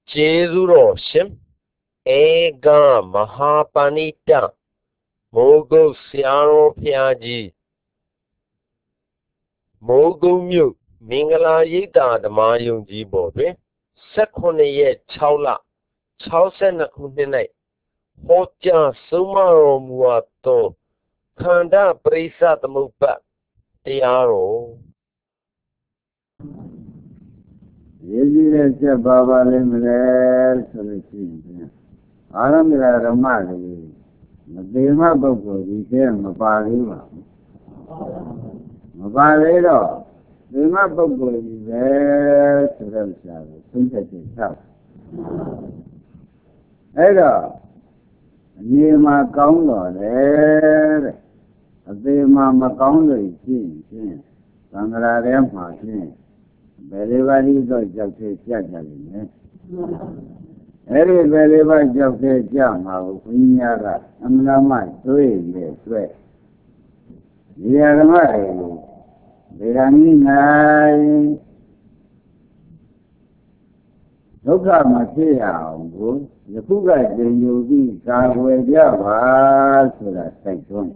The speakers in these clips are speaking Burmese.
Jezuro Shim Ega Mahapanita Mogo Siaro Piaji Mogo Mu Mingala Yita the Mayung Jibo Second ye Chaula Chausen Kundinate Hoja Sumaro Muato Kanda Prisa the Mupa Tiaro ရေးကြီးတဲ့ချက်ပါပါလိမ့်မလဲဆိုလို့ရှိရင်အာရမဓမ္မတွေမသေးမပုဂ္ဂိုလ်ဒီထဲမပါသေးပါဘူးမပါသေးတော့သေမပုဂ္ဂိုလ်ကြီးပဲဆိုတဲ့ဥစ္စာကိုသုံးချက်ချင်းချအဲ့တော့အနေမှာကောင်းတော့တယ်တဲ့အသေးမှာမကောင်းလို့ရှိရင်သံဃာထဲမှာဖြင့်ဘယ်လေးပါးကြီးတော့ကြောက်သေးကြကြလိမ့်မယ်အဲ့ဒီဘယ်လေးပါးကြောက်သေးကြမှာကိုဘုရားကအမှန်မှတွေးနေတွေ့ဒီဓမ္မတွေကိုဗေဒာနိနိုင်ဒုက္ခမဖြစ်ရအောင်ကိုယခုကသင်ယူပြီးကာကွယ်ကြပါဆိုတာစိုက်သွင်း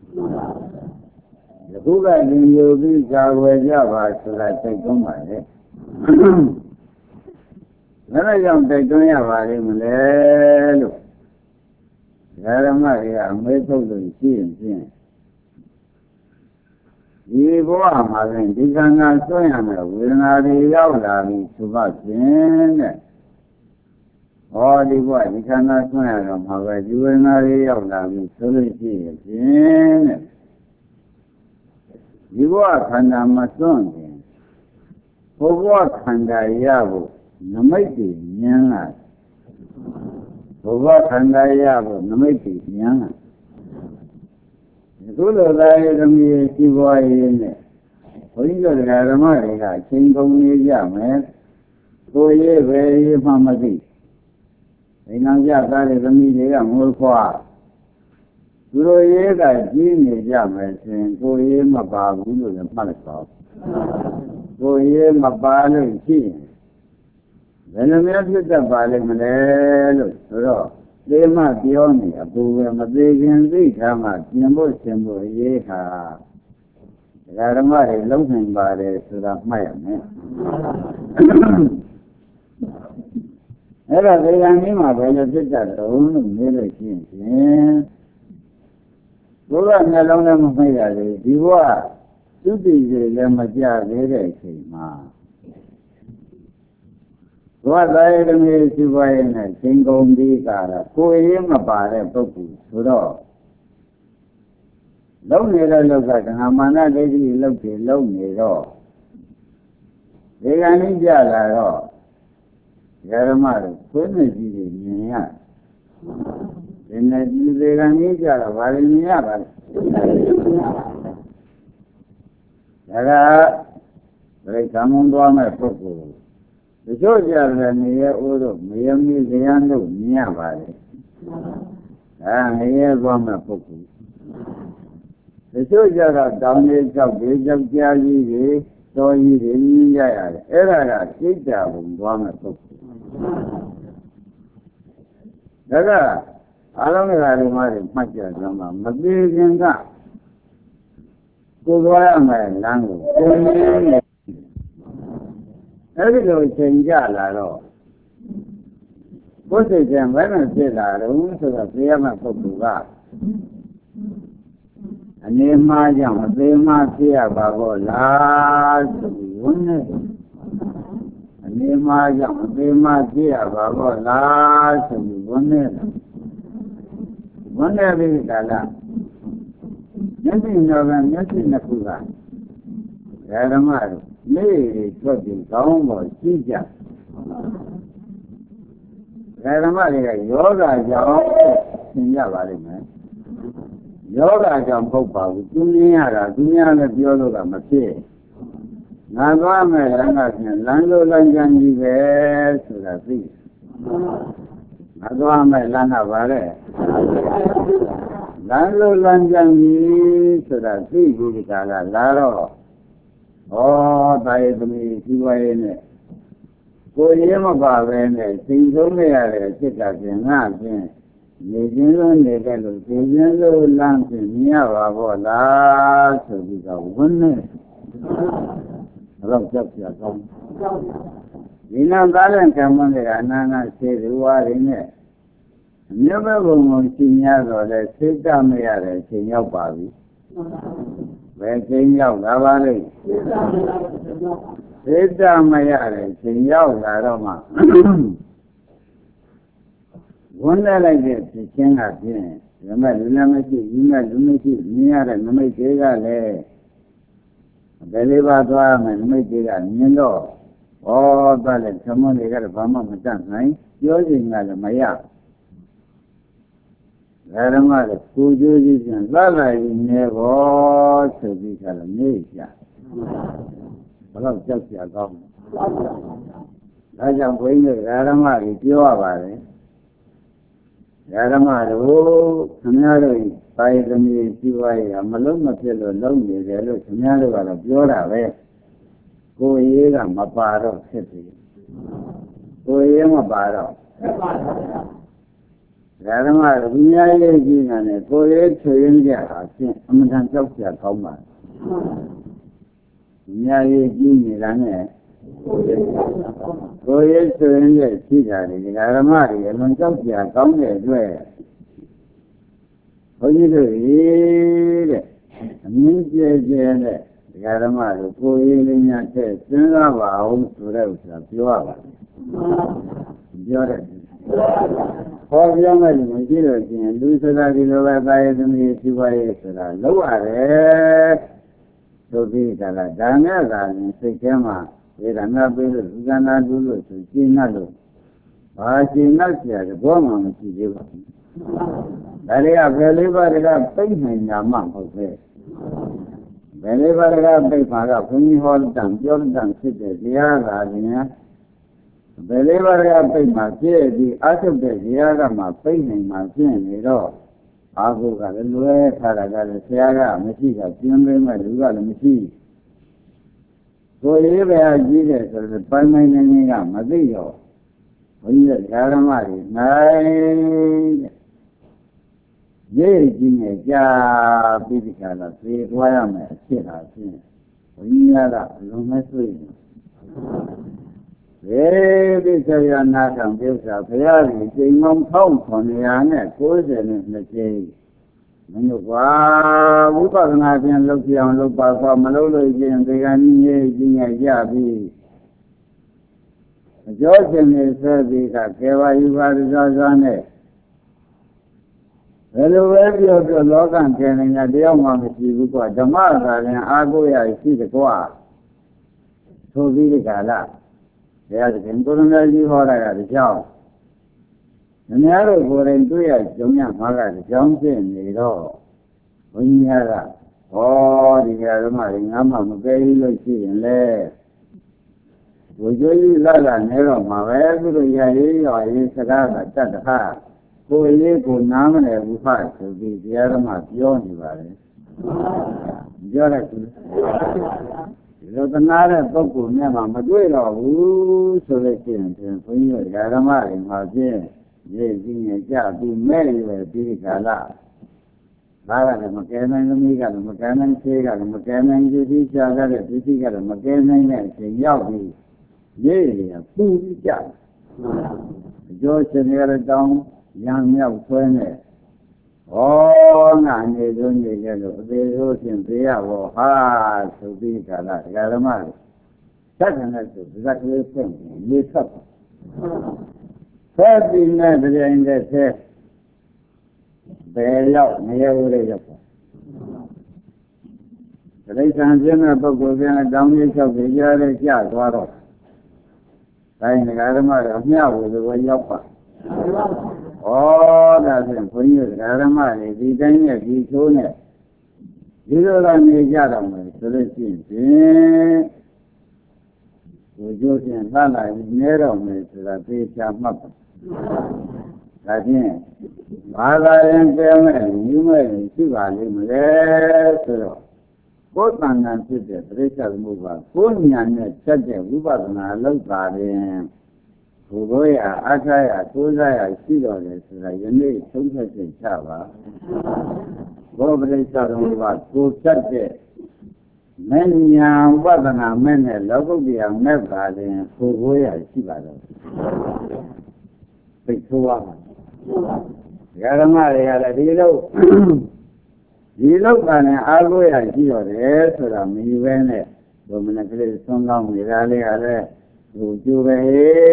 ယခုကသင်ယူပြီးကာကွယ်ကြပါဆိုတာစိုက်သွင်းပါလေဒါကြောင့်တိုက်တွန်းရပါလိမ့်မလဲလို့ဓမ္မတွေကအမေးထုတ်လို့ရှိရင်ဖြင့်ဒီဘဝမှာလည်းဒီခန္ဓာဆွံ့ရမယ်ဝေဒနာတွေရောက်လာပြီးသုဘဖြင့်တဲ့ဟောဒီဘဝဒီခန္ဓာဆွံ့ရတော့မှာပဲဒီဝေဒနာတွေရောက်လာပြီးဆိုလို့ရှိရင်ဖြင့်တဲ့ဒီဘဝခန္ဓာမဆွံ့ရင်ဘဝခန္ဓာရဖို့နမိတ်တွေဉာဏ်လာဘဝခန္ဓာရဖို့နမိတ်တွေဉာဏ်လာဒီလိုသာရသမီးရှိပွားရင်းနဲ့ဘုန်းကြီးတို့ဓမ္မတွေကအချိန်ကုန်နေကြမယ်ကိုယ်ရေးပဲရေးမှမသိအိမ်အောင်ကြသားတဲ့သမီးတွေကငိုခွာသူတို့ရေးကကြီးနေကြမယ်ဆိုရင်ကိုယ်ရေးမပါဘူးလို့လည်းမှတ်လိုက်ပါကိုယ်ရေးမပါလို့ရှိရင်ဘယ်လိုမျိုးဖြစ်တတ်ပါလိမ့်မလဲလို့ဆိုတော့သေမပြောနေအပူပဲမသေးခင်သိထားမှပြင်ဖို့ရှင်ဖို့အရေးဟာဓမ္မတွေလုံးနိုင်ပါတယ်ဆိုတာမှတ်ရမယ်အဲ့ဒါဒီကနေ့မှာဘယ်လိုဖြစ်တတ်တုံးလို့မေးလို့ရှိရင်ဘုရားမျက်လုံးနဲ့မမိတ်ရလေဒီဘဝသုတိတွေလည်းမကြသေးတဲ့အချိန်မှာဘဝသားရည်သမီးရှိပွားရင်လည်းရှင်ကုန်ပြီးကတော့ကိုယ်ရေးမပါတဲ့ပုဂ္ဂိုလ်ဆိုတော့လုံးနေတဲ့လောက်ကဓမ္မနာဒိဋ္ဌိလောက်တွေလုံးနေတော့ဒီကနေ့ကြလာတော့ဓမ္မတို့ခွေးနဲ့ကြီးတွေမြင်ရဒီနေ့ဒီကနေ့ကြတော့ဘာလို့မြင်ရပါလဲဒါကဘယ်ကမှမသွားမဲ့ပုဂ္ဂိုလ်တချို့ကြတယ်နေရဦးတို့မယမီဇယံတို့မြင်ရပါလေနေရသွားမဲ့ပုဂ္ဂိုလ်တချို့ကြတော့တောင်းလေးကြောက်ကြီးကြောက်ကြားကြီးတွေတော်ကြီးတွေမြင်ရရတယ်အဲ့ဒါကစိတ်ဓာတ်ဘုံသွားမဲ့ပုဂ္ဂိုလ်ဒါကအာလုံးကဓမ္မတွေမှတ်ကြကြမှာမသေးခင်ကကိုယ်သွားရမယ်လမ်းကိုကိုယ်နေအဲ့ဒီလိုချိန်ကြလာတော့ဘုစိတ်ကဘယ်နဲ့ဖြစ်လာတော့ဆိုတော့သိရမယ့်ပုဂ္ဂိုလ်ကအနေမှားကြောင့်အသေးမှဖြစ်ရပါတော့လားဆိုပြီးဝန်းနေအနေမှားကြောင့်အသေးမှဖြစ်ရပါတော့လားဆိုပြီးဝန်းနေပြီးကလာမျက်စိတော်ကမျက်စိနှစ်ခုကဓမ္မတို့နေထွက်ပြီးကောင်းပေါ်ရှိကြဓမ္မတွေကယောဂကြောင့်သင်ကြပါလိမ့်မယ်ယောဂကြောင့်ပုတ်ပါဘူးသူမြင်ရတာသူများလည်းပြောလို့ကမဖြစ်ငါသွားမယ်လမ်းကပြန်လမ်းလိုလမ်းကြံကြီးပဲဆိုတာသိငါသွားမယ်လမ်းကပါလေလမ်းလိုလမ်းကြံကြီးဆိုတာသိဘူးဒီကလာတော့ဩတာယေသမီးရှိပွားရေးနဲ့ကိုရဲမပါပဲနဲ့သင်ဆုံးရတဲ့စိတ်ကပြင်ငါဖြင့်နေခြင်းလုံးနေတဲ့လို့သင်ခြင်းလုံးလမ်းဖြင့်မြင်ရပါဘောလားဆိုပြီးတော့ဝန်းနေတော့ကြောက်ကြကောင်းဒီနောက်သားတဲ့ကံမတွေကအနာနာစေရဝါရင်းနဲ့အမျိုးပဲဘုံဘုံရှင်းရတော့လဲစိတ်တမရတဲ့အချိန်ရောက်ပါပြီဘယ်ချိန်ရောက်လာပါလိမ့်စိတ်တမရတဲ့အချိန်ရောက်လာတော့မှဝန်နဲ့လိုက်တဲ့ဖြစ်ချင်းကဖြင့်ဓမ္မလူနာမရှိကြီးမဲ့လူမရှိမြင်ရတဲ့နမိတ်တွေကလည်းဘယ်လေးပါသွားမယ်နမိတ်တွေကမြင်တော့ဩတာလည်းသမုန်တွေကလည်းဘာမှမတတ်နိုင်ပြောချိန်ကလည်းမရဓမ္မကကိုကျိုးကြီးပြန်လှလာရင်နေဘောဆိုပြီးခါလည်းနေကြဘယ်တော့ကြောက်ကြကောင်းလဲဒါကြောင့်ဘုန်းကြီးတို့ဓမ္မတွေပြောရပါတယ်ဓမ္မတို့ခင်ဗျားတို့ပါရသမီးရှိဝါရမလုံးမဖြစ်လို့လုံးနေတယ်လို့ခင်ဗျားတို့ကတော့ပြောတာပဲကိုယ်ရေးကမပါတော့ဖြစ်ပြီကိုယ်ရေးမပါတော့ဓမ္မတို့အများကြီးကြီးနေတယ်ကိုယ်ရေးချွေရင်းကြတာဖြင့်အမှန်တန်ကြောက်ကြကောင်းပါအများကြီးကြီးနေတာနဲ့ကိုယ်ရေးချွေရင်းကြရှိတာဒီဓမ္မတွေအလွန်ကြောက်ကြကောင်းတဲ့အတွက်ဘုန်းကြီးတို့တဲ့အမြင့်ကျဲကျဲနဲ့ဓမ္မတို့ကိုယ်ရေးလေးများတဲ့စဉ်းစားပါအောင်ဆိုတဲ့ဥစ္စာပြောရပါတယ်ပြောတယ်ဟောပြောမယ်လို့မရှိလို့ရှိရင်လူဆိုတာဒီလိုပဲသာယသမီးရှိပါရဲ့ဆိုတာလောက်ရတယ်ဆိုပြီးဒါနဲ့သာရင်စိတ်ထဲမှာဝေဒနာပေးလို့ဥက္ကနာတူလို့ဆိုရှင်းလို့ဘာရှင်းလို့ဆရာကဘောမှမရှိသေးပါဘူးဒါတွေကဘယ်လေးပါးတွေကပြိတ်နိုင်တာမှမဟုတ်ပဲဘယ်လေးပါးတွေကပြိတ်မှာကဘုန်းကြီးဟောတန်ပြောတန်ဖြစ်တဲ့တရားသာရင်ဘယ်လေးပါးကပြိတ်မှာပြည့်ပြီးအထုတ်တဲ့ဇာကမှပြိတ်နိုင်မှာဖြစ်နေတော့အာဟုကလည်းလွဲထားတာကလည်းဆရာကမရှိတာပြင်းပေးမဲ့လူကလည်းမရှိကိုယ်ရေးပဲအကြီးတယ်ဆိုတော့ပိုင်းပိုင်းနေနေကမသိတော့ဘုန်းကြီးကဓမ္မတွေနိုင်တဲ့ရေးကြီးနေကြပြီးဒီကလာသေသွားရမယ်အဖြစ်ဟာဖြင့်ဘုန်းကြီးကအလုံးမဲ့ဆွေးနေဘယ်ဒီဆရာနာခံပြုစာဘုရားကြီးချိန်ပေါင်း1992ကြိမ်မင်းတို့ကွာဝိပဿနာပြန်လုပ်ပြအောင်လုပ်ပါကွာမလုပ်လို့ချင်းဒီကနေ့ကြီးငယ်ကြပြီအကျော်ရှင်နေဆွဲပြီးကကေဝယူပါရစွာနဲ့ဘယ်လိုပဲပြောလောကကျင်နေတာတယောက်မှမရှိဘူးကွာဓမ္မသာရင်အာကိုရရှိတယ်ကွာဆိုပြီးဒီကလာဘုရားရှင်ကိုရမကြီးဟောတာကတကြောင်မများတို့ကိုယ်တိုင်တွေ့ရကြုံရမှာကတကြောင်ဖြစ်နေတော့ဘုန်းကြီးကဟောဒီဓမ္မတွေငါမှမကဲလို့ရှိရင်လေဘုရားကြီးလာနေတော့မှာပဲသူတို့ရရေးရရေးစကားကတတ်တခါကိုယ်ရေးကိုနားမလည်ဘူးဖတ်ဆိုပြီးတရားဓမ္မပြောနေပါလေပြောလိုက်သူလောကနာတဲ့ပုဂ္ဂိုလ်များမှာမတွေ့တော့ဘူးဆိုလို့ရှိရင်ဘုန်းကြီးတို့ဓမ္မတွေမှာဖြင့်ရေးကြီးနေကြပြီးမဲ့ရွယ်ပြီးခါလာဘာကလည်းမကဲနိုင်သမီးကလည်းမကဲနိုင်သေးကလည်းမကဲနိုင်ကြည့်ပြီးရှားတဲ့ပစ္စည်းကလည်းမကဲနိုင်တဲ့အချိန်ရောက်ပြီးရေးရပူပြီးကြအကျော်ရှင်ရတဲ့တောင်းရံမြောက်ဆွဲနေဩငါနေဆုံးနေကြလို့အသေးဆုံးဖြင့်သိရဘောဟာဆိုပြီးခါလာဓမ္မတွေသက္ကနဲ့ဆိုဇက်ကလေးဖွင့်နေသတ်ဖဲပြီးနဲ့တရားင်းတဲ့ဆဲဘယ်ရောက်နေရဦးရဲ့ရောက်တိရစ္ဆာန်ပြင်းတဲ့ပုဂ္ဂိုလ်ပြန်တောင်းရလျှောက်ကြရတဲ့ကြသွားတော့တိုင်းဓမ္မတွေအမျှဝေကိုရောက်ပါဩဒါဖြင့်ဘုန်းကြီးဓမ္မတွေဒီတိုင်းနဲ့ဒီချိုးနဲ့ဒီလိုကနေကြတော့မယ်ဆိုလို့ရှိရင်ကိုကျိုးဖြင့်လှလာနေတော့မယ်ဆိုတာသိချာမှတ်ပါဒါဖြင့်ဘာသာရင်ကျဲမဲ့ယူမဲ့ရှိပါလိမ့်မလဲဆိုတော့ကိုယ်တဏ္ဍာဖြစ်တဲ့ပြိဿမှုကကိုယ်ဉာဏ်နဲ့ချက်တဲ့ဝိပဿနာလောက်ပါရင်ဘုဘောရအားထားရသိုးစားရရှိတော်တယ်ဆိုတာယနေ့သုံးသက်သိချပါဘောပရိစ္ဆေတော်ကကိုဖြတ်တဲ့မဉ္ဇဉ်ဝဒနာမဲ့နဲ့လောကုတ္တရာမဲ့ပါရင်ဘုဘောရရှိပါတော့သိဆိုးပါဓမ္မတွေကလည်းဒီလောက်ကလည်းအားကိုးရရှိတော်တယ်ဆိုတာမယူပဲနဲ့ဘုမနကလေးသွန်ကောင်းနေတာလေးကလည်းသူကျိုးပဲ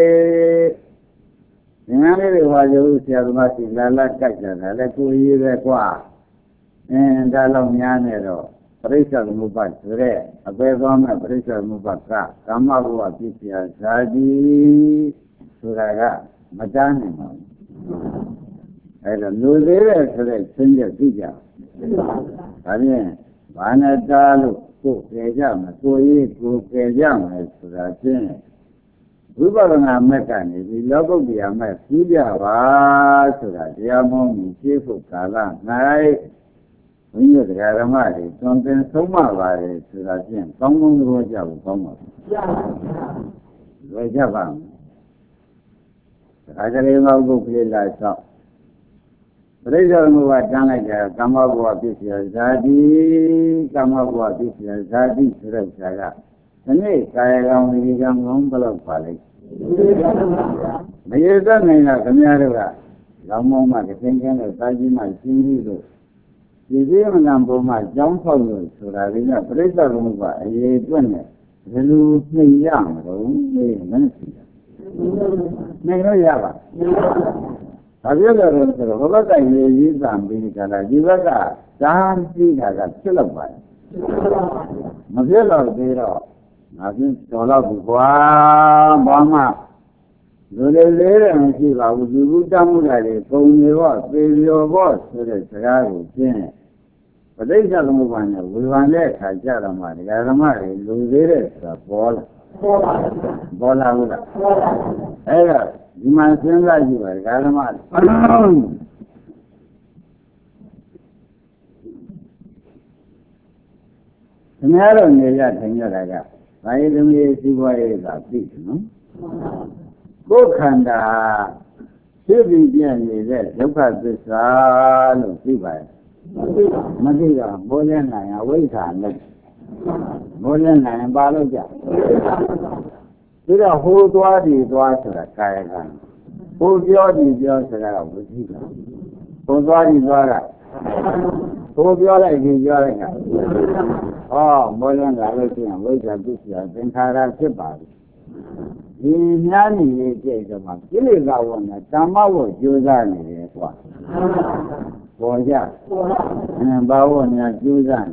ဒီငါလေးတွေဟာရုပ်ဆရာသမားစီလာလာကြိုက်ကြတာလည်းကိုရေးပဲကွာဒါလောက်များနေတော့ပရိစ္ဆေသမုပ္ပါဒ်ဆိုတဲ့အပေသောမဲ့ပရိစ္ဆေသမုပ္ပါဒ်ကကာမဘဝပြည့်စရာဇာတိဆိုတာကမတန်းနိုင်ပါဘူးအဲ့တော့လူသေးတဲ့ဆိုတဲ့သင်္ကြန်သိကြဒါဖြင့်ဘာနဲ့တားလို့ကိုယ်ကြကြမယ်ကိုရေးကိုယ်ကြကြမယ်ဆိုတာချင်းဝိပဿနာမဲ့ကနေဒီလောကုတ္တရာမဲ့ပြီးကြပါဆိုတာတရားမုန်းပြီးရှင်းဖို့ကာလ၌ဘုန်းကြီးတရားဓမ္မတွေသွန်သင်ဆုံးမပါတယ်ဆိုတာဖြင့်ကောင်းကောင်းသဘောကျဖို့ကောင်းပါဘူး။လွယ်ကြပါမယ်။ဒါကြလေးမဟုတ်ဘူးပြိလာဆောက်ပရိစ္ဆေသမုပ္ပါဒ်တန်းလိုက်ကြကာမဘဝပြည့်စရာဇာတိကာမဘဝပြည့်စရာဇာတိဆိုတဲ့ဇာကဒီနေ့ကာယကံဝိကံဘုံဘလောက်ပါလိမ့်မရသနိုင်တာခင်ဗျားတို့ကလောင်မောင်းမှကသိန်းကျန်းတဲ့သာကြီးမှရှင်းပြီးလို့ဒီသေးမနာဘုံမှကြောင်းဖောက်လို့ဆိုတာကပြိဿသမုပ္ပါအရေးအတွက်နဲ့ဘယ်လိုနှိမ့်ရမလို့မင်းသိတာနိုင်လို့ရပါဘာပြောကြလို့ဆိုတော့ဘုရားကရေးရေးသံပြီးကြတာဒီဘက်ကဓာတ်ကြီးတာကဖြစ်တော့ပါတယ်မဖြစ်တော့သေးတော့ငါပြတော်တော့ဘူးကွာဘာမှလူလေးလေးတယ်မရှိပါဘူးလူဘူးတမှုတာတွေပုံနေတော့သေလျော်ဖို့ဆိုတဲ့စကားကိုကျင်းပဋိစ္စသမုပ္ပါဒ်နဲ့ဝေဖန်တဲ့အခါကျတော့မှဒကာဓမ္မတွေလူသေးတဲ့ဆိုတာပေါ်လာဘူးလားအဲ့ဒါဒီမှာစဉ်းစားကြည့်ပါဒကာဓမ္မခင်ဗျားတို့နေရထိုင်ရတာကဘာရေးသမီးစီးပွားရေးသာသိတယ်နော်ကိုယ်ခန္ဓာဖြစ်ပြီးပြည့်နေတဲ့ဒုက္ခသစ္စာလို့သိပါရဲ့မသိတော့ဘောလဲနိုင်အဝိဇ္ဇာနဲ့ဘောလဲနိုင်ပါလို့ကြပြီးတော့ဟိုသွားဒီသွားဆိုတာကာယကံဟိုပြောဒီပြောဆိုတာကဝိသိကဟိုသွားဒီသွားကဟိုပြောလိုက်ဒီပြောလိုက်ကဘောလဲလာလို့ရှိရင်ဝိဇ္ဇာသစ္စာသင်္ခါရဖြစ်ပါပြီဒီများနေရဲ့ကြည့်တော့မှကိလေသာဝနဲ့တမ္မဝကြိုးစားနေတယ်ကွာပေါ်ကြဘာဝနဲ့ကြိုးစား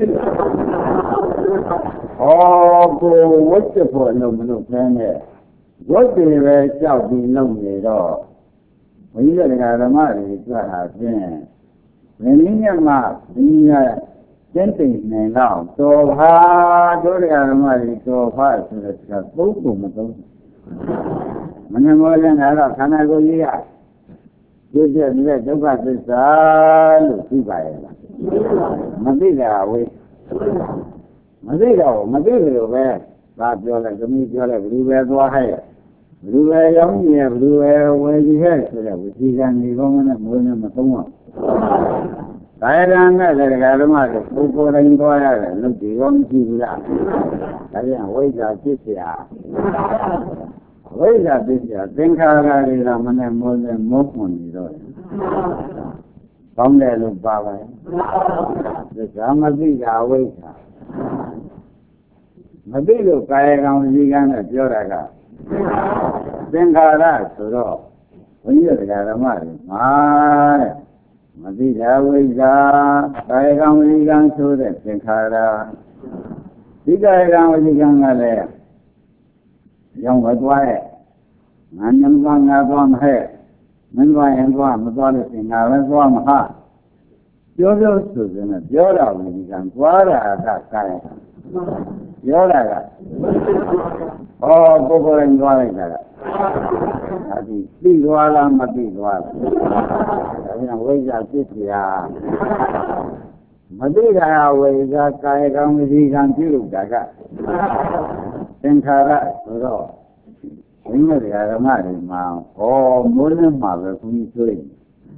ကိုဝတ်ချဖို့လုံးမလို့ဖဲနဲ့ဝတ်တွေပဲကြောက်ပြီးလုံနေတော့ဘုန်းကြီးတွေကဓမ္မတွေကြွတာဖြင့်မင်းကြီးမြတ်မှဘုရားကျင့်သိနေတော့တော်ပါတို့ဓမ္မတွေတော်ပါဆိုတဲ့ကသုံးပုံမသုံးမနှမောလည်းငါတော့ခန္ဓာကိုယ်ကြီးကပြည့်စုံတဲ့ဒုက္ခသစ္စာလို့သိပါရဲ့လားမသိတာဝေးမသိတော့မသိလို့ပဲသာပြောလိုက်သမီးပြောလိုက်ဘယ်လိုပဲသွားဟဲ့ဘယ်လိုပဲရောင်းရဘယ်လိုပဲဝယ်ကြည့်ဟဲ့ဆိုတော့ဝိธีကံဒီကောင်းနဲ့မိုးနဲ့မသုံးတော့ကာယကံနဲ့လည်းဓမ္မတွေပုဂ္ဂိုလ်တိုင်းသွားရတယ်လို့ဒီကောမရှိဘူးလားဒါပြန်ဝိဇ္ဇာဖြစ်เสียဝိဇ္ဇာဖြစ်เสียသင်္ခါရတွေကမနဲ့မိုးနဲ့မိုးခွန်နေတော့ကောင်းတယ်လို့ပါပါရဲ့ဒါမသိတာဝိဇ္ဇာမသိလို့ကာယကံဝစီကံနဲ့ပြောတာကသင်္ခါရဆိုတော့ဘုန်းကြီးတရားဓမ္မတွေမှာတဲ့မသိတာဝိဇ္ဇာကာယကံဝစီကံဆိုတဲ့သင်္ခါရဒီကာယကံဝစီကံကလည်းရောင်းဝယ်သွားရဲ့ငါညံသွားငါသွားမဟဲ့မင်းသွားရင်သွားမသွားလို့ရှင်ငါပဲသွားမဟာပြောဆိုစနဲ့ပြောတာဝစီကံသွားတာကကာယကံပြောတာကပုဂ္ဂိုလ်ရင်သွားလိုက်တာကအဲဒီသိသွားလားမသိသွားလားဒါပြန်ဝိဇ္ဇာဖြစ်เสียမသိတာဝိဇ္ဇာကာယကံဝစီကံပြုလုပ်တာကသင်္ခါရဆိုတော့ဘုန်းကြီးဓမ္မတွေမှာမိုးလင်းမှာပဲဘုန်းကြီးဆိုရင်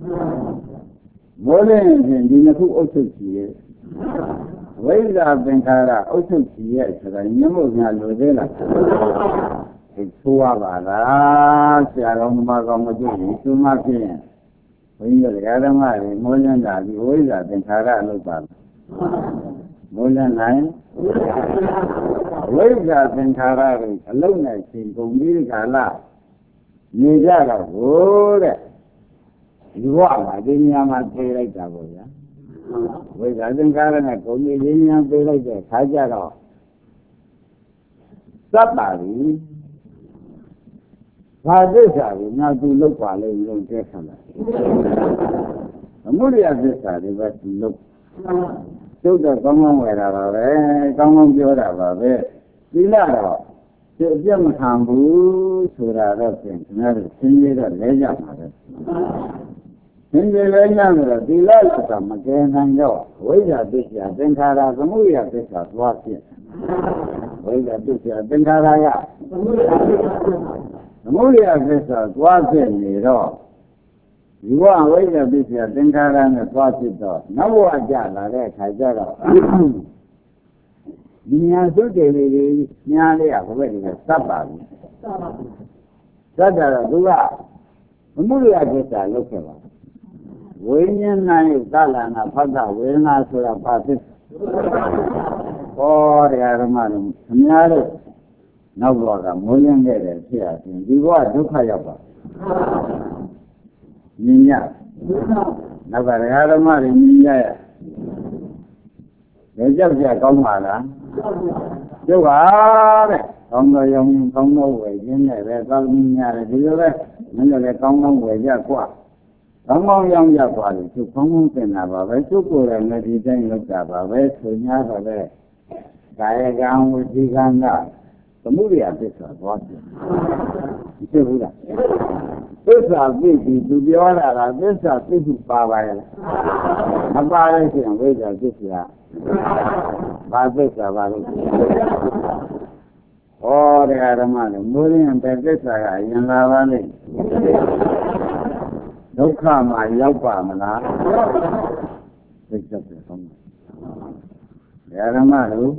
မိုးလင်းရင်ဒီနှစ်ခုအုပ်ချုပ်ကြည့်ရဲ့ဝိဇ္ဇာသင်္ခါရအုပ်ချုပ်ကြည့်ရဲ့ဆိုတာညမို့များလိုသေးလားဒီဆိုရပါလားဆရာတော်မကောင်မကြည့်ဘူးသူမှဖြင့်ဘုန်းကြီးဓမ္မတွေမိုးလင်းတာဒီဝိဇ္ဇာသင်္ခါရလို့ပါမိုးလင်းနိုင်ဝိဇ္ဇာသင်္ခါရတွေအလုံးနဲ့ရှင်ကုန်ပြီးခါလာနေကြတော့ဟိုတဲ့ဒီဘဝမှာဒီနေရာမှာပြေးလိုက်တာပေါ့ဗျာဝိဇ္ဇာသင်္ခါရနဲ့ကုန်ပြီးဒီနေရာပြေးလိုက်တဲ့ခါကြတော့သတ်ပါပြီဘာသစ္စာကိုငါသူလောက်ပါလိမ့်လို့တဲ့ခါလာအမှုရိယသစ္စာတွေပဲသူလောက်ကျုပ်တော့ကောင်းကောင်းဝယ်တာပါပဲကောင်းကောင်းပြောတာပါပဲသီလတော့ဒီအပြတ်မခံဘူးဆိုတာတော့ပြင်ခင်ဗျားတို့သင်ရတော့လဲကြမှာပဲသင်ရလဲကြမှာတော့သီလဆိုတာမကယ်နိုင်တော့ဝိဇ္ဇာသစ္စာသင်္ခါရသမုဒယသစ္စာသွားဖြစ်ဝိဇ္ဇာသစ္စာသင်္ခါရကသမုဒယသစ္စာသွားဖြစ်နေတော့ဒီဘဝဝိဇ္ဇာသစ္စာသင်္ခါရနဲ့သွားဖြစ်တော့နောက်ဘဝကြလာတဲ့အခါကျတော့ဒီညာသုတ်တယ်လေးညားလေးကဘယ်ဘက်ကသတ်ပါဘူးသတ်တာတော့သူကသမုဒယသစ္စာလုပ်ခဲ့ပါဝိညာဉ်နိုင်သလနာဖတ်တာဝေဒနာဆိုတာပါသစ္စာဟောတရားဓမ္မတို့အများတို့နောက်ဘဝကမိုးလင်းခဲ့တယ်ဖြစ်ရခြင်းဒီဘဝဒုက္ခရောက်ပါမြင်ရနောက်ကတရားဓမ္မတွေမြင်ရရဲ့ကြောက်ကြကောင်းပါလားကျုပ်ပါတဲ့ကောင်းတော်ရောင်ကောင်းတော်ဝယ်ခြင်းနဲ့ပဲသာသမီများတယ်ဒီလိုပဲမင်းတို့လည်းကောင်းကောင်းဝယ်ကြကွာကောင်းကောင်းရောင်ကြကွာလို့ကျုပ်ကောင်းကောင်းသင်တာပါပဲကျုပ်ကိုယ်လည်းလည်းဒီတိုင်းလုပ်တာပါပဲဆို냐တော့လေကာယကံဝစီကံကသမုဒယသစ္စာသွားတယ်သိဘူးလားသစ္စာသိပြီသူပြောတာကသစ္စာသိမှုပါပါရဲ့မပါလို့ရှိရင်ဝိဇ္ဇာသစ္စာဘာသစ္စာပါလို့ဩတရားဓမ္မလည်းမိုးရင်းတဲ့သစ္စာကအရင်လာပါလိမ့်ဒုက္ခမှာရောက်ပါမလားသိကြတယ်ဆုံးတရားဓမ္မတို့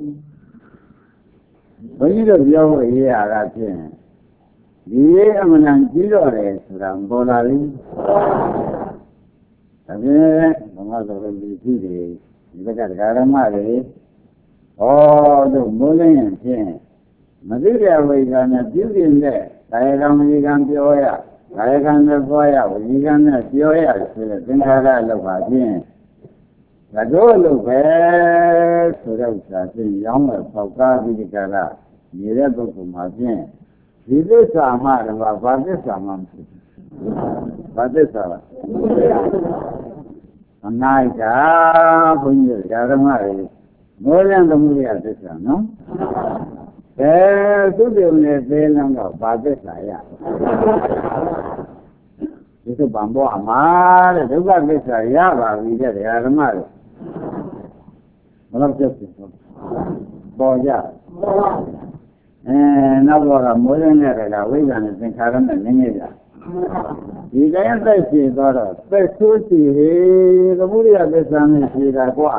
ဘုန်းကြီးတို့ပြောဖို့ရေးရတာဖြင့်ဒီရေးအမှန်တန်ကြီးတော့တယ်ဆိုတာပေါ်လာပြီဒါဖြင့်ဘုရားတော်လူကြီးတွေဒီဘက်ကတရားဓမ္မတွေဟောတို့မိုးလင်းရင်ဖြင့်မသိတဲ့ဝိဇ္ဇာနဲ့ပြုပြင်တဲ့ကာယကံဝစီကံပြောရကာယကံနဲ့ပြောရဝစီကံနဲ့ပြောရဆိုတဲ့သင်္ခါရလောက်ပါဖြင့်ဒါတို့လို့ပဲဆိုတော့သာဖြင့်ရောင်းမဲ့ပေါက်ကားပြီးဒီကလာနေတဲ့ပုဂ္ဂိုလ်မှာဖြင့်ဒီသစ္စာမှတော့ဘာသစ္စာမှမရှိဘူးဘာသစ္စာလဲအနာဣတာဘုန်းကြီးဓမ္မတွေမောလန်သမုဒယသစ္စာနော်သုတ္တုံနဲ့သေလန်းတော့ဘာသစ္စာရဒီကဗံဘောအမှားတဲ့ဒုက္ခသစ္စာရပါပြီတဲ့ဓမ္မတွေဘယ်တော့ပြည့်စုံပေါ်ကြနောက်တော့ကမိုးရင်းနဲ့ကဝိဇ္ဇာနဲ့သင်္ခါရနဲ့နည်းနည်းကြဒီတိုင်းသက်ရှိသွားတော့သက်ဆိုးစီဟေသမုဒိယသစ္စာနဲ့ရှိတာကွာ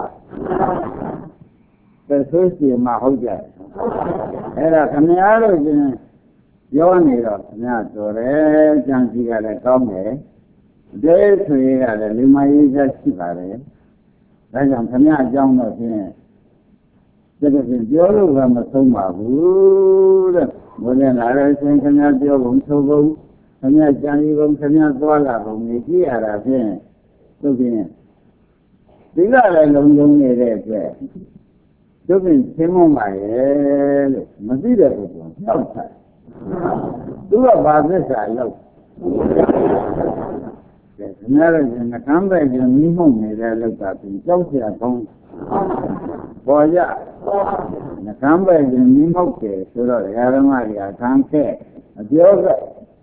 သက်ဆိုးစီမှာဟုတ်ကြအဲ့ဒါခမည်းတော်ချင်းပြောနေတော့ခမည်းတော်တယ်ကြံစီကလည်းကောင်းတယ်ဒဲဆွေကလည်းလူမကြီးသက်ရှိပါတယ်ဒါကြောင့်ခမည်းအကြောင်းတော့ဖြင့်တကယ်ပြောလို့ကမဆုံးပါဘူးတဲ့ဘုရားလာတဲ့ရှင်ခင်ဗျားပြောကုန်သို့ကုန်ခင်ဗျားကြံရီကုန်ခင်ဗျားသွားလာကုန်နေကြည့်ရတာဖြင့်သူဖြင့်ဒီကလည်းလုံးလုံးနေတဲ့အတွက်သူဖြင့်သင်မပါရဲ့လို့မသိတဲ့ပုဂ္ဂိုလ်ကြောက်တယ်သူကဘာသစ္စာလောက်ခင်ဗျားတို့ကနှကမ်းပဲကျမိမှုန်နေတဲ့လောက်ကပြင်ကြောက်เสียကောင်းပေါ်ရနှကမ်းပဲကျမိမှုတ်တယ်ဆိုတော့ဓမ္မတွေကခံခဲ့အပြောက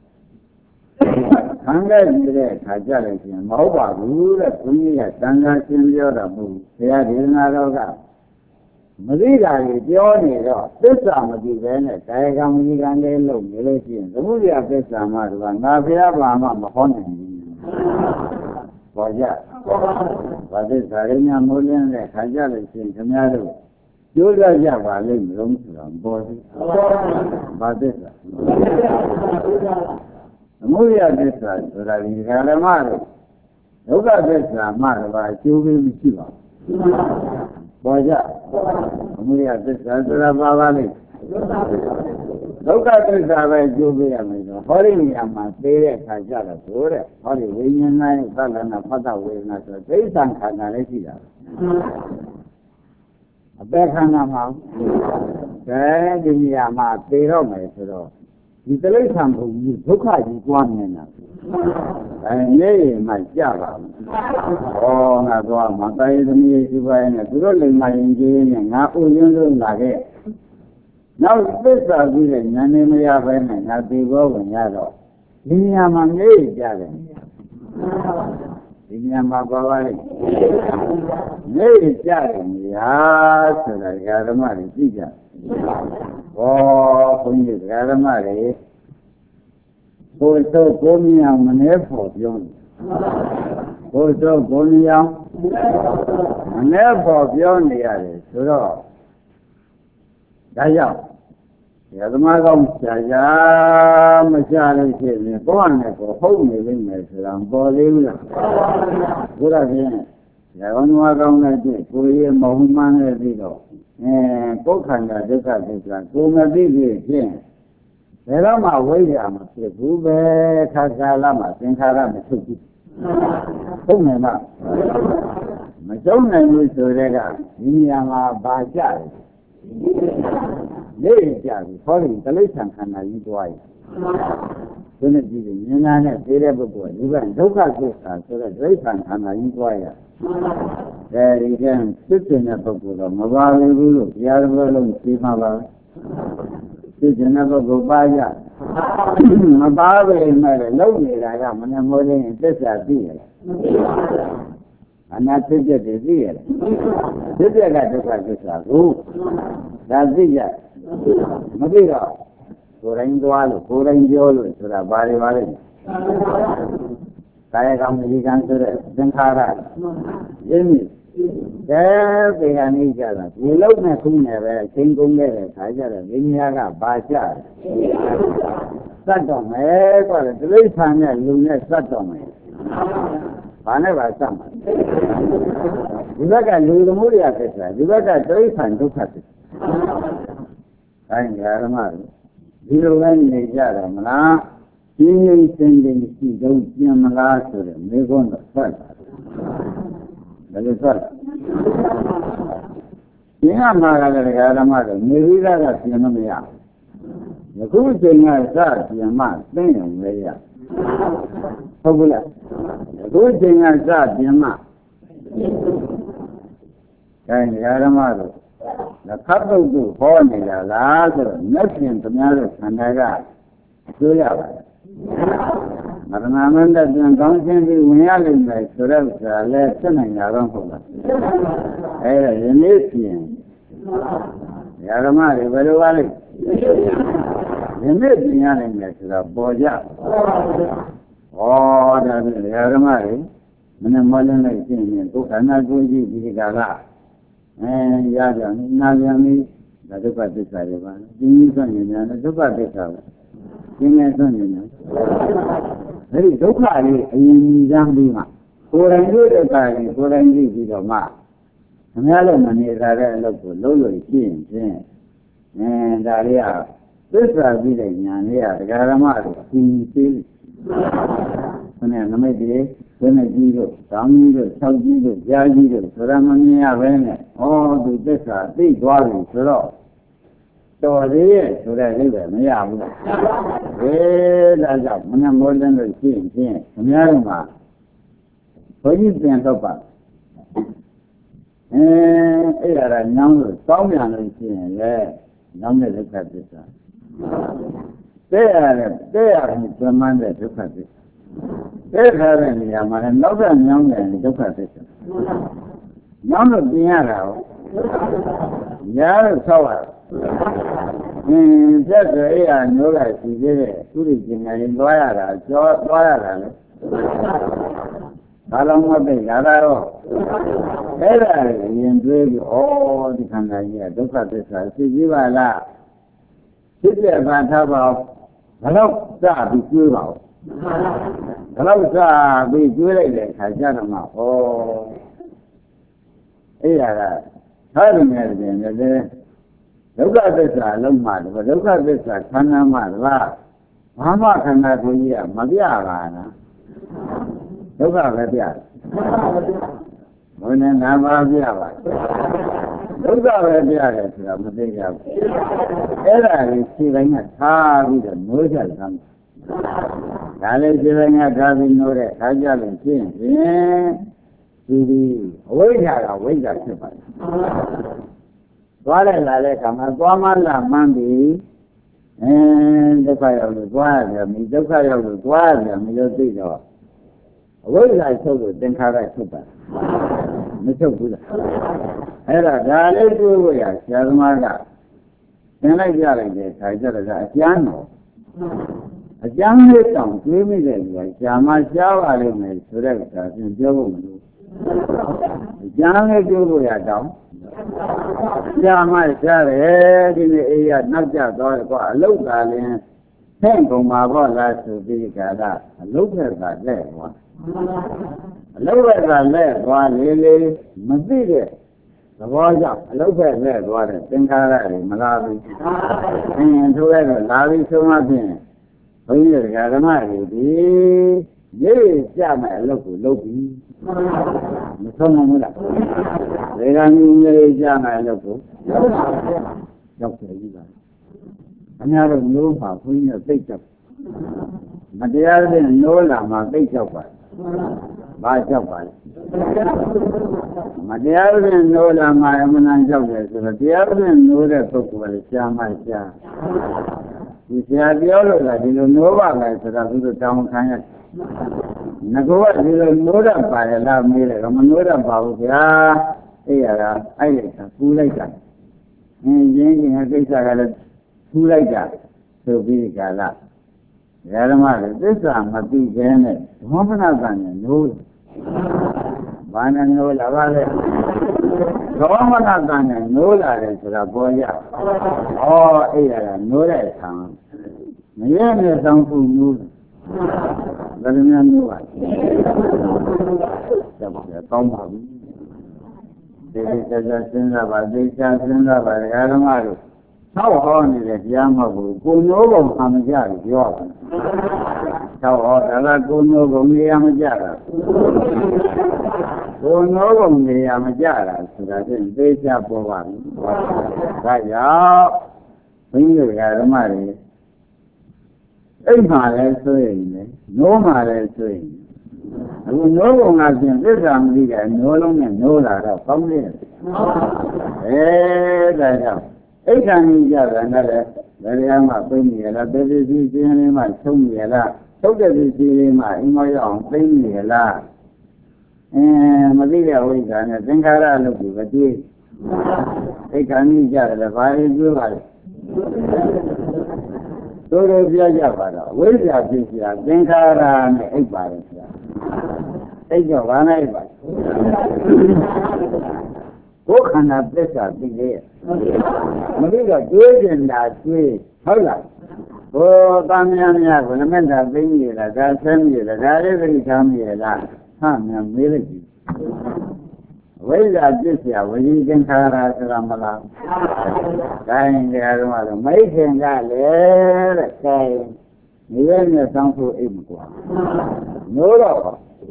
ခံခဲ့တဲ့အခါကြလို့ရှိရင်မဟုတ်ပါဘူးတဲ့ဘုန်းကြီးကသံဃာရှင်ပြောတာမဟုတ်ဘုရားဒေသနာတော်ကမသိတာကြီးပြောနေတော့သစ္စာမသိပဲနဲ့ကာယကံဝစီကံလေးလုပ်နေလို့ရှိရင်သမုဒိယသစ္စာမှတပါးငါဘုရားဘာမှမဟောနိုင်ဘူးပေါ်ကြဘာသစ္စာရင်းများမိုးလင်းတဲ့ခါကြလို့ရှိရင်ခင်ဗျားတို့ကျိုးစားကြပါလိမ့်မလို့ဆိုတာပေါ်သေးဘာသစ္စာသမုဒိယသစ္စာဆိုတာဒီဓမ္မတို့ဒုက္ခသစ္စာမှတပါးအကျိုးပေးမရှိပါဘူးပေါ်ကြသမုဒိယသစ္စာဆိုတာပါလိမ့်ဒုက္ခသစ္စာပဲကျိုးပေးရမယ်ဆိုဟောဒီနေရာမှာသိတဲ့အခါကျတော့ဆိုတဲ့ဟောဒီဝိညာဉ်နဲ့သက္ကနာဖတ်တာဝေဒနာဆိုသိစ္စာခန္ဓာလည်းရှိတာအပေခန္ဓာမှာဒီနေရာမှာသိတော့မယ်ဆိုတော့ဒီတိရစ္ဆာန်ဘုံကြီးဒုက္ခကြီးတွားနေတာနေမှကြပါဘူး။ဩငါသွားမှာတိုင်းသမီးရှိပါရဲ့သူတို့လိမ္မာရင်ကြီးနဲ့ငါဥရင်းလို့လာခဲ့။နောက်သစ္စာပြီးတဲ့ဉာဏ်နဲ့မရဘဲနဲ့ငါဒီဘောဝင်ရတော့ဒီနေရာမှာနေကြတယ်။ဒီနေရာမှာပါပါလေ။နေကြတယ်ညာဆိုတာဓမ္မတွေသိကြ။ဩဘုန်းကြီးဓမ္မတွေကိုယ်မြင်မနေဖို့ပြောတယ်ကိုမြင်မနေဖို့ပြောနေရတယ်ဆိုတော့ဒါကြောင့်ဓမ္မကောင်းရှာမရှာလို့ရှိရင်ကိုယ့်အနေကိုဟုတ်နေလိမ့်မယ်ဆိုတာပေါ်သေးဘူးလားဘုရားရှင်ဓမ္မကောင်းနဲ့တွေ့ကိုယ်ရဲ့မဟုတ်မှန်းနဲ့ပြီးတော့ကိုယ်ခန္ဓာဒုက္ခသစ္စာကိုယ်မသိသေးဖြင့်ဘယ်တော့မှဝိဇ္ဇာမဖြစ်ဘူးပဲခါကာလမှာသင်္ခါရမထုတ်ဘူးဟုတ်မယ်မမကျုံနိုင်ဘူးဆိုတဲ့ကဒီနေရာမှာဘာကြလဲနေကြပြီဟောဒီတိရစ္ဆာန်ခန္ဓာကြီးတွားရင်ဒီနေ့ကြည့်ရင်ဉာဏ်နဲ့သိတဲ့ပုဂ္ဂိုလ်ကဒီကဒုက္ခသစ္စာဆိုတဲ့တိရစ္ဆာန်ခန္ဓာကြီးတွားရအဲဒီကစစ်တဲ့ပုဂ္ဂိုလ်တော့မပါဘူးလို့ဘုရားတော်လုံးသိမှာပါသိကျင်တဲ့ပုဂ္ဂိုလ်ပါကြမပါပဲနဲ့လုံနေတာကမနှမိုးရင်သစ္စာသိရတယ်အနာသိတဲ့သိရတယ်သိတဲ့ကဒုက္ခသစ္စာကိုဒါသိရမသိတော့ကိုယ်တိုင်းသွားလို့ကိုယ်တိုင်းပြောလို့ဆိုတာဘာတွေပါလဲကာယကံဝစီကံဆိုတဲ့သင်္ခါရရင်းမြစ်ဒီကနေကြတာဒီလုံးနဲ့ခုနဲ့ပဲချင်းကုန်ခဲ့တဲ့ခါကျတော့ဒီညာကဘာကြစတ်တော့မယ်ကွာတိရစ္ဆာန်နဲ့လူနဲ့စတ်တော့မယ်ဘာနဲ့ပါစတ်မှာဒီဘက်ကလူသမုဒိယသစ္စာဒီဘက်ကတိရစ္ဆာန်ဒုက္ခသစ္စာအဲဒီဓမ္မဒီလိုပဲနေကြတယ်မလားရှင်းရှင်းစင်စင်ရှိတော့ပြန်မလားဆိုတော့မေခွန်းတော့ဖတ်တာဘယ်လိုဖတ်ရှင်းရမှာကလည်းဓမ္မတော့နေပြီးသားကပြင်မရယခုချိန်ကစပြင်မှသိရင်လည်းရဟုတ်ဘူးလားယခုချိန်ကစပြင်မှအဲဒီဓမ္မတော့လက်ခတ်တုတ်ဟောနေတာလားဆိုတော့မျက်ပြင်သမားတို့ခန္ဓာကသိရပါတယ်မရဏမန္တပြန်ကောင်းခြင်းပြီးဝင်ရလိမ့်မယ်ဆိုတော့ဆိုတာလည်းသိနိုင်ကြတော့ဟုတ်လားအဲဒါယနေ့ပြင်ဓမ္မတွေဘယ်လိုပါလဲယနေ့ပြင်ရနိုင်မယ်ဆိုတော့ပေါ်ကြဩဒါဖြင့်ဓမ္မတွေမနဲ့မလင်းလိုက်ပြင်ရင်ကိုယ်ခန္ဓာကိုယ်ကြီးဒီကလာရကြနာပြန်ပြီဒါဒုက္ခသစ္စာတွေပါဒီနည်းဆိုရင်လည်းဒုက္ခသစ္စာပဲရှင်းနေဆိုရင်လည်းအဲဒီဒုက္ခလေးအရင်ကြီးစားပြီးမှကိုယ်တိုင်တို့ဒုက္ခလေးကိုယ်တိုင်ကြည့်ပြီးတော့မှခင်ဗျားတို့မနေသာတဲ့အလုပ်ကိုလုံးလို့ရှိရင်ဖြင့်ဒါလေးကသစ္စာပြီးတဲ့ဉာဏ်လေးကဒကာဓမ္မတို့သိသေးတယ်ခဏနမိတ်တွေဘယ်နဲ့ကြီးတို့တောင်းကြီးတို့ဆောက်ကြီးတို့ကြားကြီးတို့ဆိုရမမြင်ရပဲနဲ့သူသစ္စာသိသွားပြီဆိုတော့တော်သေးရဲ့ဆိုတဲ့အိဗယ်မရဘူးလားဒါကြောင့်မနဲ့မိုးလင်းလို့ရှိရင်ဖြင့်ခင်ဗျားတို့မှာဘုန်းကြီးပြန်တော့ပါအဲ့ဒါကညောင်းလို့တောင်းပြန်လို့ရှိရင်လေညောင်းတဲ့ဒုက္ခသစ္စာတဲ့ရတယ်ပြမန်းတဲ့ဒုက္ခသစ္စာတဲ့ခါတဲ့နေရာမှာလည်းနောက်ထပ်ညောင်းတဲ့ဒုက္ခသစ္စာညောင်းလို့ပြင်ရတာ nhớ sau à rất rồi à nhớ lại thì cái chú đi chuyện này nói là cho nói là đó là một cái gì đó thế là nhìn thấy ô thì thằng này gì đó phải phải gì vậy là cái gì mà thao vào lâu ra bị chui vào lâu ra bị chui lại để khai ra nó mà ô ấy là hai người này này lúc đó bây giờ lúc mà lúc đó bây giờ khăn mà mà khăn là cái gì mà biết à lúc đó là biết mới nên làm bao nhiêu vậy lúc đó là biết rồi thì làm thế nào thế là khi anh ta đi được mới ra làm cái này khi anh ta đi nói để khai ra lên chuyện thì với ra chứ vậy qua đây lại cảm ơn qua mắt làm mang đi đâu phải là qua rồi mình đâu phải là qua rồi mình đâu đi rồi với lại số của tên khai ra chút mới số của hay là ra đây tôi với à cha mà ra thế này ra lại để khai ra là chán rồi chán hết tổng quý mới để rồi cha mà cháu ở đây này số đây là chuyện chưa đủ chán hết tôi với à tổng cha mai cha đấy thì này nó cha tôi có lúc là liền thêm cùng mà có là sự gì cả là lúc là lẽ quá lúc là lẽ quá liền mà gì đấy có giờ lúc là lẽ quá đấy tiếng ca lại mà la đi thôi là la đi xong mà thì bây giờ cái mà thì dễ cha mẹ lúc đi không muốn là để ra như cha mẹ là cũng đọc thể như vậy anh em đừng nói phải khuyên là tích cực mà đi ra thì nói là mà tích cực vậy ba chọc vậy mà đi ra thì nói là mà em ăn chọc vậy rồi đi ra thì nói là tốt vậy cha mẹ cha thì chaပြောlà đi nói vào này thì là tôi trong kháng nhất nó có gì là nói ra phải là mình lại mà nói ra bảo kìa ấy là ai lại thu lấy cả những cái sao là thu lấy cả từ bi cả là mà cái sao mà bị cái này không phải là nói bạn nói là vậy không phải là nói là cái là bao giờ ấy là nói lại thằng mấy người trong phụ nữ đó là như vậy không hợp để sinh ra và để cha sinh ra và cái đó mà được sau họ này là cha mà cô nhớ không làm gì được sau họ là cô nhớ không gì làm gì được cô nhớ không gì làm gì được là để cha bảo quản cái đó những người cái đó mà ấy mà lại suy nó mà lại suy nó cũng là chuyện rất là gì cả nó luôn là nó là đâu không đi đây đâu ấy rằng như vậy là đây mà bên này là bên này mà xong vậy là xong cái gì mà anh nói ông bên này là mà đi đâu vậy cả này tiếng khai ra lúc cái gì cái như vậy là phải đưa vào tôi đều biết ra vào đó với ra thì ra tiếng khai ra này ấy phải ấy cho vào này phải cố khăn là biết sao thì thế mà bây giờ chơi chuyện là chơi thôi là cô tam nhân nhà của nó mình là cái gì là ra xem gì là ra cái tham gì là tham nhà mấy cái gì với ra biết sao với tiếng khai ra làm làm cái này là mấy chuyện ra lẽ cái người nhà sang phụ im quá nhớ đâu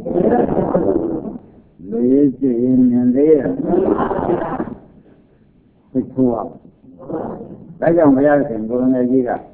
lý chỉ nhận đấy thì thua cái dòng bây giờ thành công này gì cả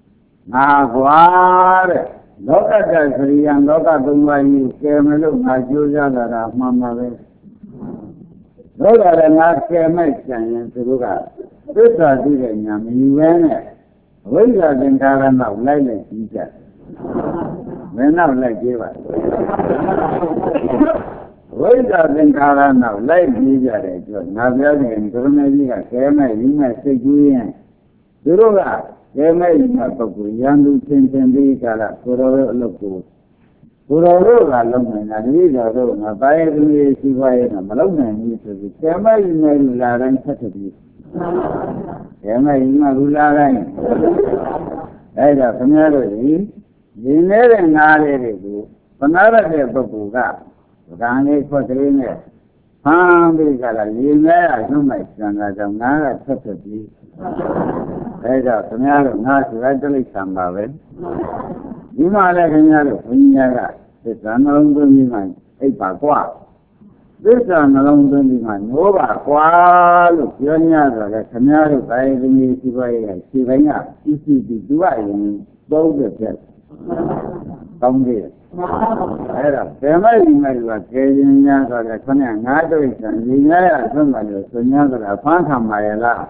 quá đấy đó là cái gì anh đó là tung bay cái mấy lúc mà chưa ra là mà về đó là ngã cái mấy cái từ lúc à tất cả đi cái nhà mình về này với là den cả nào lại này gì cả về nào lại cái vậy ဝိဇ္ဇာသင်္ခါရနောက်လိုက်ပြီးကြတဲ့အတွက်ငါပြောရင်ကရမေကြီးကကဲမဲ့ဒီမဲ့စိတ်ကူးရင်သူတို့ကကဲမဲ့ဒီမဲ့ပုဂ္ဂိုလ်ရန်သူချင်းချင်းပြီးကြတာကိုတော်တို့အလုပ်ကိုကိုတော်တို့ကလုံးနေတာတတိတော်တို့ငါပါရဲ့သူကြီးရှိပါရဲ့မလုံးနိုင်ဘူးဆိုပြီးကဲမဲ့ဒီမဲ့လာတိုင်းဆက်ထပြီးကဲမဲ့ဒီမဲ့လူလာတိုင်းအဲ့ဒါခင်ဗျားတို့ဒီနေတဲ့ငါးလေးတွေကိုပနာရတဲ့ပုဂ္ဂိုလ်ကကံလေးခွက်ကလေးနဲ့ဟမ်းပြီးကြတာရေမဲရနှုတ်လိုက်စံတာကြောင့်ငါကဆက်ဆက်ပြီးအဲဒါခင်ဗျားတို့ငါဆိုရတိလိษံပါပဲဒီမှာလည်းခင်ဗျားတို့ဘုရားကသစ္စာနှလုံးသွင်းပြီးမှအိပ်ပါကွာသစ္စာနှလုံးသွင်းပြီးမှနိုးပါကွာလို့ပြောညဆိုတော့ခင်ဗျားတို့ဘယ်လိုမျိုးရှိပါရဲ့ခြေပိုင်းကဤစီတီသူကရင်သုံးတဲ့ချက်ကောင်းတယ်အဲ့ဒါဗေမိုက်ဒီမိုက်ကကျေရင်များဆိုတော့ခဏငါးတို့ဆံညီများရဆုံးမှလို့ဆိုများဆိုတာဖမ်းခံပါရဲ့လား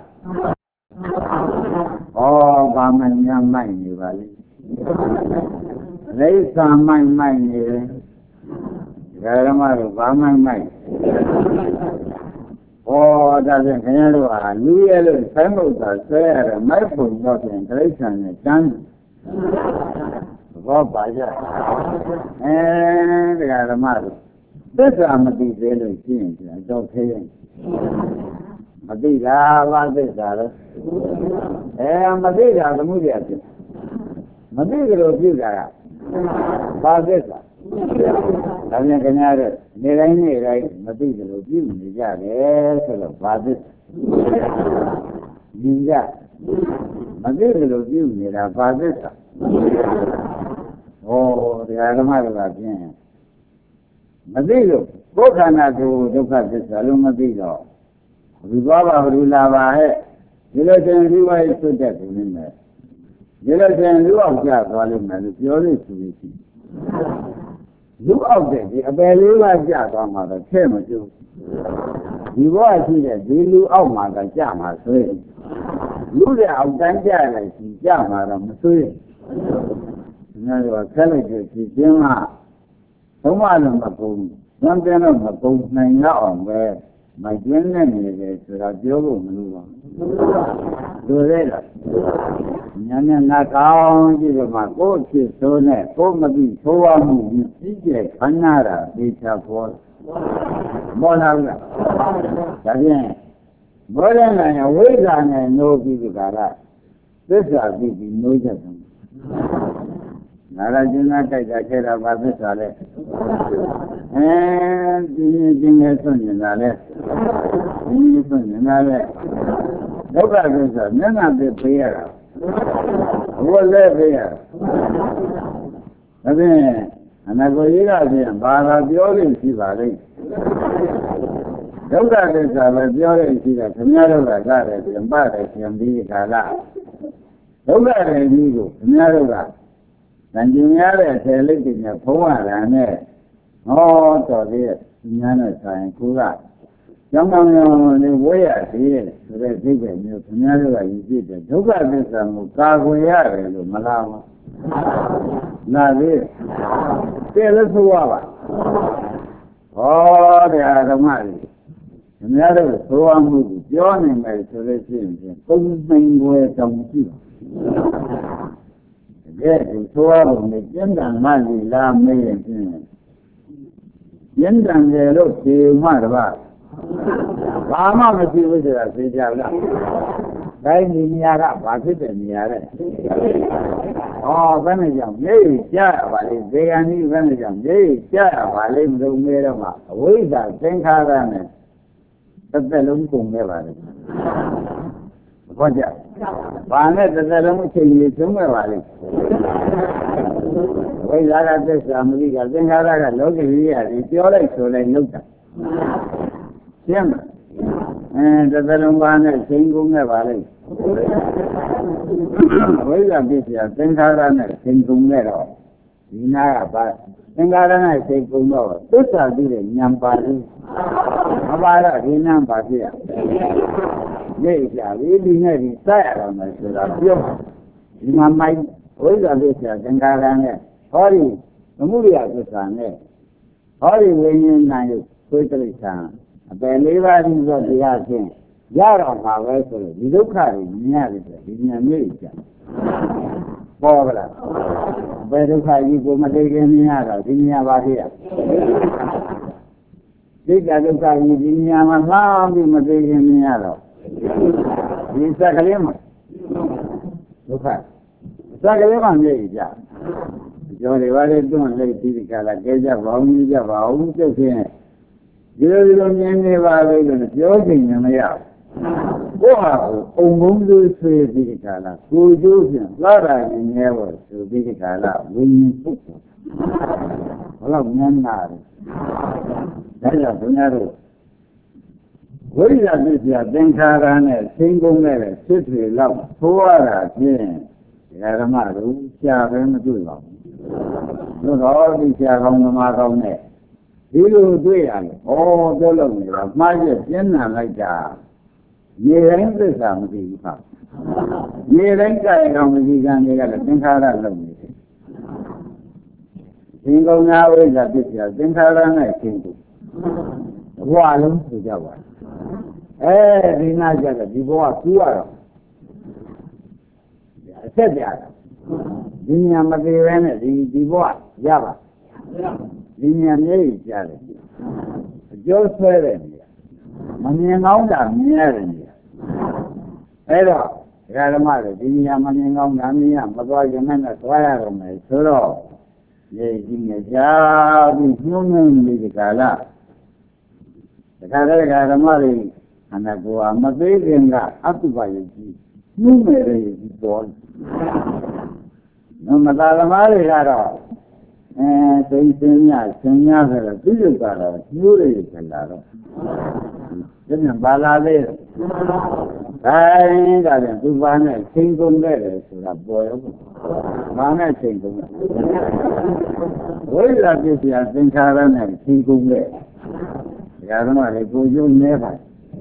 ဩဘာမှများမိုက်နေပါလိမ့်လိစ္ဆာမိုက်နေတယ်ဓမ္မတို့ဘာမိုက်ဩဒါဖြင့်ခင်ဗျားတို့ဟာလူရဲ့လို့ဆိုင်မုတ်တာဆွဲရတဲ့မိုက်ပုံတော့ပြင်တိရစ္ဆာန်နဲ့တန်းဘောပါကြတရားဓမ္မတို့သစ္စာမသိသေးလို့ရှိရင်တော့ခဲရင်မသိတာဘာသစ္စာလဲမသိတာသမှုရဖြစ်မသိကြလို့ပြုတာကဘာသစ္စာဒါပြန်ခင်ဗျားတို့နေတိုင်းမသိကြလို့ပြုနေကြတယ်ဆိုတော့ဘာသစ္စာဒီကမသိကြလို့ပြုနေတာဘာသစ္စာတရားဓမ္မတွေကပြင်းမသိလို့ကိုယ်ခန္ဓာကိုယ်ဒုက္ခသစ္စာလုံးမသိတော့ဘယ်သွားပါဘယ်လာပါဟဲ့ဒီလိုချင်းဒီဝိုင်းဆွတ်တဲ့ကိုနေမယ်ဒီလိုချင်းလူအောင်ကြသွားလိမ့်မယ်လို့ပြောလို့ဆိုလို့ရှိလူအောက်တဲ့ဒီအပယ်လေးပါးကြသွားမှာတော့ထဲမကျုပ်ဒီဘဝရှိတဲ့ဒီလူအောက်မှာကကြမှာဆိုရင်လူတဲ့အောက်တန်းကြလိုက်ရှိကြမှာတော့မဆိုရင်ငါတို့ဆက်လိုက်ကြည့်ခြင်းကသုံးမလုံးမကုန်သံပြန်တော့မကုန်နိုင်ရအောင်ပဲမကျင်းနေနေတယ်ဆိုတာပြောဖို့မလိုပါဘူးလူရဲလားညာနဲ့ငါကောင်းကြည့်တော့မှကိုယ့်ဖြစ်ဆိုးနဲ့ကိုယ်မသိသိုးရမှုကြီးကျယ်ခန္ဓာတာသိချပေါ်မောလာဘူးလားဒါဖြင့်ဘောရဏယဝိဇ္ဇာနဲ့နိုးပြီးဒီကရသစ္စာပြီးပြီးနိုးချက်တယ်နာရကျင်းသားတိုက်တာခဲတာဘာသစ္စာလဲဒီချင်းနဲ့ဆွနေတာလဲဒီဆွနေတာလဲဒုက္ခသစ္စာမျက်နှာပြပေးရတာဘုလည်းပေးရတာဒါဖြင့်အနာကိုကြီးကပြန်ဘာသာပြောလို့ရှိပါလိမ့်ဒုက္ခသစ္စာပဲပြောလို့ရှိတာခင်ဗျားတို့ကရတယ်ပြန်ပါတယ်ပြန်ပြီးခါလာဒုက္ခရဲ့ကြီးကိုခင်ဗျားတို့ကတန်ကျင်ရတဲ့ဆယ်လိပ်တွေနဲ့ဖုံးရတာနဲ့ဟောတော်သေးရဲ့ညာနဲ့ဆိုင်ကိုကကျောင်းကောင်းရောနေဝဲရသေးတယ်ဆိုတဲ့သိတဲ့မျိုးခင်ဗျားတို့ကယူကြည့်တယ်ဒုက္ခသစ္စာကိုကာကွယ်ရတယ်လို့မလားဘူးနာသေးတယ်လို့ဆိုရပါဟောတရားဓမ္မတွေခင်ဗျားတို့ဆိုရမှုကိုပြောနေမယ်ဆိုလို့ရှိရင်ပုံမှန်ွယ်တောင်ရှိပါကဲဆိုရဖို့နဲ့ကျင့်တန်မှလီလာမေးရင်ကျင့်တန်တယ်လို့ဒီမှတပါဘာမှမရှိဘူးဆိုတာသိကြလားတိုင်းဒီနေရာကဘာဖြစ်တဲ့နေရာလဲဘယ်နဲ့ကြောင့်မြေကြားရပါလိမ့်ဒေဂန်ကြီးဘယ်နဲ့ကြောင့်မြေကြားရပါလိမ့်မလို့မေးတော့မှအဝိဇ္ဇာသင်္ခါရနဲ့တစ်သက်လုံးကုန်ခဲ့ပါလိမ့်ဘာကြဘာနဲ့တစ်သက်လုံးအချိန်ကြီးသုံးခဲ့ပါလိမ့်ဝိဇ္ဇာကသစ္စာမသိကသင်္ခါရကလောကီကြီးရတယ်ပြောလိုက်ဆိုလိုက်နှုတ်တာရှင်းမတစ်သက်လုံးဘာနဲ့ချိန်ကုန်ခဲ့ပါလိမ့်ဝိဇ္ဇာပစ္စယသင်္ခါရနဲ့ချိန်ကုန်ခဲ့တော့ဒီနာကပါသင်္ခါရနဲ့ချိန်ကုန်တော့သစ္စာသိတဲ့ဉာဏ်ပါလိမ့်မပါတော့ဒီဉာဏ်ပါဖြစ်ရနေကြဒီနဲ့ဒီစရအောင်မယ်ဆိုတာပြောဒီမှာမိုက်ဝိဇ္ဇာပစ္စယသင်္ခါရနဲ့ဟောဒီသမှုရိယသစ္စာနဲ့好的原因呢，有回头想，在内外人说这样子，要让他来说，你都看的，你也是，你也没讲，包不了，外头看一个么这个你也了，今年把这样，这个都看你今年嘛，哪里么这个你也了，你这个嘛，都看，这个嘛没讲。जो रिवारे तो अंदर इसी निकाला के जब भाव कैसे हैं जो मिलने वाले जो दिन में यार वो उम्म जो से भी निकाला कोई जो है लारा ने वो जो भी निकाला वो नहीं सकता वाला ज्ञान ना है दादा दुनिया रो वही जाते से देखारा ने सिंगों में सिद्धि लाभ थोड़ा है यार हमारे क्या है मतलब đó đi xe không mà không này ví dụ tôi ăn tôi lần là mai giờ tiến là lại trả nghe đánh cái sao gì phải nghe đánh cái không gì cả nghe là tiếng khai ra lần này tiếng công nhau bây giờ thì tiếng khai ra này tiếng qua lắm thì sao vậy đi na giờ là đi qua rồi sẽ raဒီညမသေးပဲနဲ့ဒီဘဝရပါဒီညမျက်ရည်ကြားတယ်အကျိုးဆွဲတယ်မမြင်ကောင်းတာမြင်ရတယ်အဲ့တော့ဒကာဓမ္မတွေဒီညမမြင်ကောင်းတာမြင်ရမသွားရင်နဲ့သွားရတော့မယ်ဆိုတော့ရေကြီးနေကြပြီးညှိုးနှင်းနေတဲ့ကာလဒကာဓမ္မတွေအနာကိုမသေးခင်ကအတုပါယကြီးညှိုးမယ်တွေပေါ်မသာသမားတွေကတော့သိစင်းညဆင်းညဆိုတော့သူတို့ကတော့ညှိုးရည်ခလာတော့ဒီမှာဘာလာလဲတိုင်းဒါပြန်သူပါနဲ့ချိန်ကုန်ခဲ့တယ်ဆိုတာပေါ်ရောဘာနဲ့ချိန်ကုန်လဲဝိလာပြည့်စရာသင်္ခါရနဲ့ချိန်ကုန်ခဲ့ဒါကတော့လေကိုကျုံနေပါ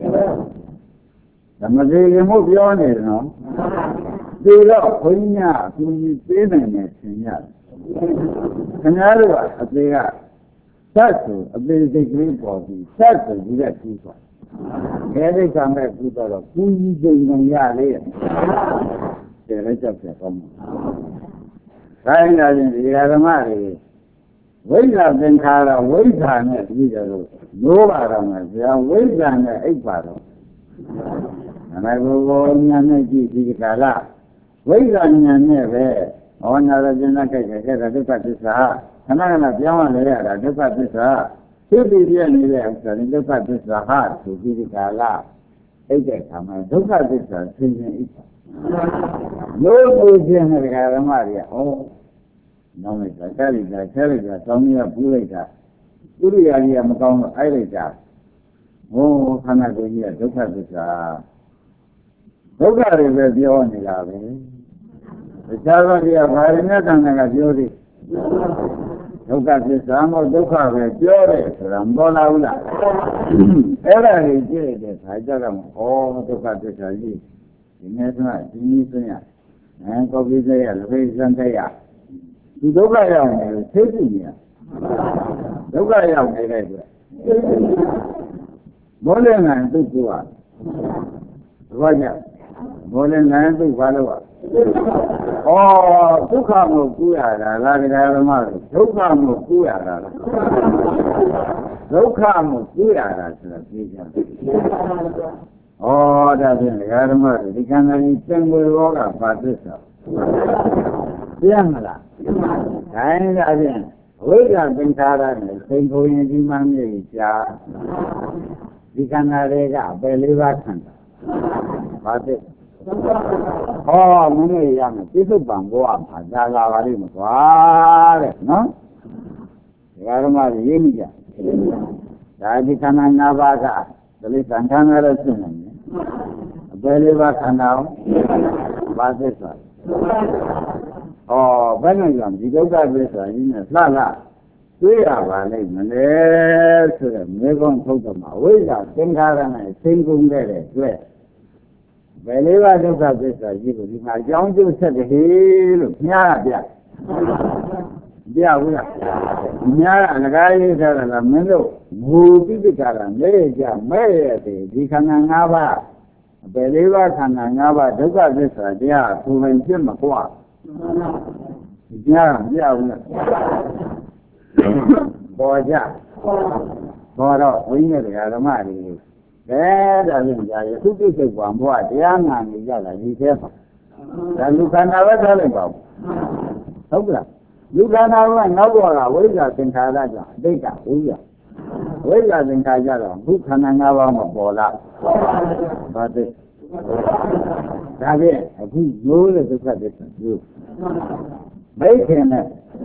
ဓမ္မသေးကမို့ပြောနေတယ်နော်ဒီတော့ဘုန်းကြီးကသူကြီးပေးနိုင်တယ်သင်ရတယ်ခင်ဗျားတို့ကအသေးကသတ်ဆိုအသေးစိတ်ကလေးပေါ်ပြီးသတ်ဆိုဒီကကျူးသွားခဲဒိတ်ကမဲ့ကျူးတော့ကူကြီးချိန်နေရလေတယ်လည်းကြောက်တယ်ကောင်းတယ်ခိုင်းလာရင်ဒီဓမ္မတွေဝိဇ္ဇာသင်္ခါရဝိဇ္ဇာနဲ့ပြီးကြလို့နိုးပါတော့မယ်ဗျာဝိဇ္ဇာနဲ့အိပ်ပါတော့အနာကိုဉာဏ်နဲ့ကြည့်ဒီကာလဝိဇ္ဇာဉာဏ်နဲ့ပဲဟောနာရကျင်တဲ့ခဲ့တဲ့ဒုက္ခသစ္စာခဏခဏပြောင်းလဲရတာဒုက္ခသစ္စာဖြစ်ပြီးပြည့်နေတဲ့ဥစ္စာဒုက္ခသစ္စာဟာသူဒီကာလအိတ်တဲ့ခါမှာဒုက္ခသစ္စာသိရင်အိတ်ပါလို့ကိုခြင်းတဲ့ဓမ္မတွေကနောက်လိုက်တာဆဲလိုက်တာတောင်းရပူးလိုက်တာဥရိယာကြီးကမကောင်းတော့အိုက်လိုက်တာခန္ဓာကိုယ်ကြီးကဒုက္ခသစ္စာဒုက္ခတွေပဲပြောနေတာပဲတခြားသောတွေကဘာရင်းနဲ့တန်တဲ့ကပြောသေးဒုက္ခသစ္စာမဟုတ်ဒုက္ခပဲပြောတယ်ဆိုတာမပေါ်လာဘူးလားအဲ့ဒါကြီးကြည့်တဲ့ခါကျတော့ဒုက္ခသစ္စာကြီးဒီနေ့ကဒီနည်းဆိုရကောပြီးစေရလူပိစံတဲ့ရဒီဒုက္ခရောက်နေလို့သိသိနေရဒုက္ခရောက်နေတဲ့အတွက်ဘောလည်းနိုင်သူ့ကိုယ်ကဘာကြောင့်ဘောလည်းနိုင်သူ့ဘာလို့ဒုက္ခကိုကူးရတာလားတရားဓမ္မတွေဒုက္ခကိုကူးရတာလားဒုက္ခကိုကူးရတာဆိုတာသိကြတယ်ဒါဖြင့်တရားဓမ္မတွေဒီကံကြီးသင်္ကိုယ်ဘောကဘာသစ္စာသိရမလားဒါဖြင့်ဝိဇ္ဇာသင်္ခါရနဲ့သင်္ကိုယ်ရင်ဒီမှမြေကြာဒီခန္ဓာတွေကပဲလေးပါးခန္ဓာဘာသစ္စာမင်းရမယ်ပြစ္ဆုတ်ပံဘောမှာသာလာပါလိမ့်မယ်ကွာတဲ့နော်ဒီကရမကြီးရေးမိကြဒါဒီခန္ဓာ၅ပါးကဒလိသံခန္ဓာလည်းရှင်းနေတယ်အပဲလေးပါးခန္ဓာဘာသစ္စာဘယ်နဲ့ကြောင့်ဒီဒုက္ခသစ္စာကြီးနဲ့လှတွေ့ရပါလိမ့်မလဲဆိုတော့မေကွန်ထုတ်တော့မှာဝိဇ္ဇာသင်္ခါရနဲ့သိကုန်ခဲ့တဲ့အတွက်ဘယ်လေးပါးဒုက္ခသစ္စာကြီးကိုဒီမှာအကြောင်းကျိုးဆက်တယ်လို့မြားပြဘူးလား Nhà là cái ra là mấy đâu ngu cái cả là mấy giờ mấy thì khả năng ngã ba về đi qua khả năng ngã ba tất cả cái sở ra thu mình chưa mà qua nhà bỏ ra bỏ đó với người là mà đi cái là những cái cái quảng bỏ thì ăn hàng thì ra là như thế mà là lúc nào đó lên bảo không là lúc nào nó bỏ là với là tình cảm ra cho đây cả với là tình cảm ra rồi lúc khả năng nào mà bỏ lại và thế ra về cũng nhớ là tất cả cái sự mấy cái này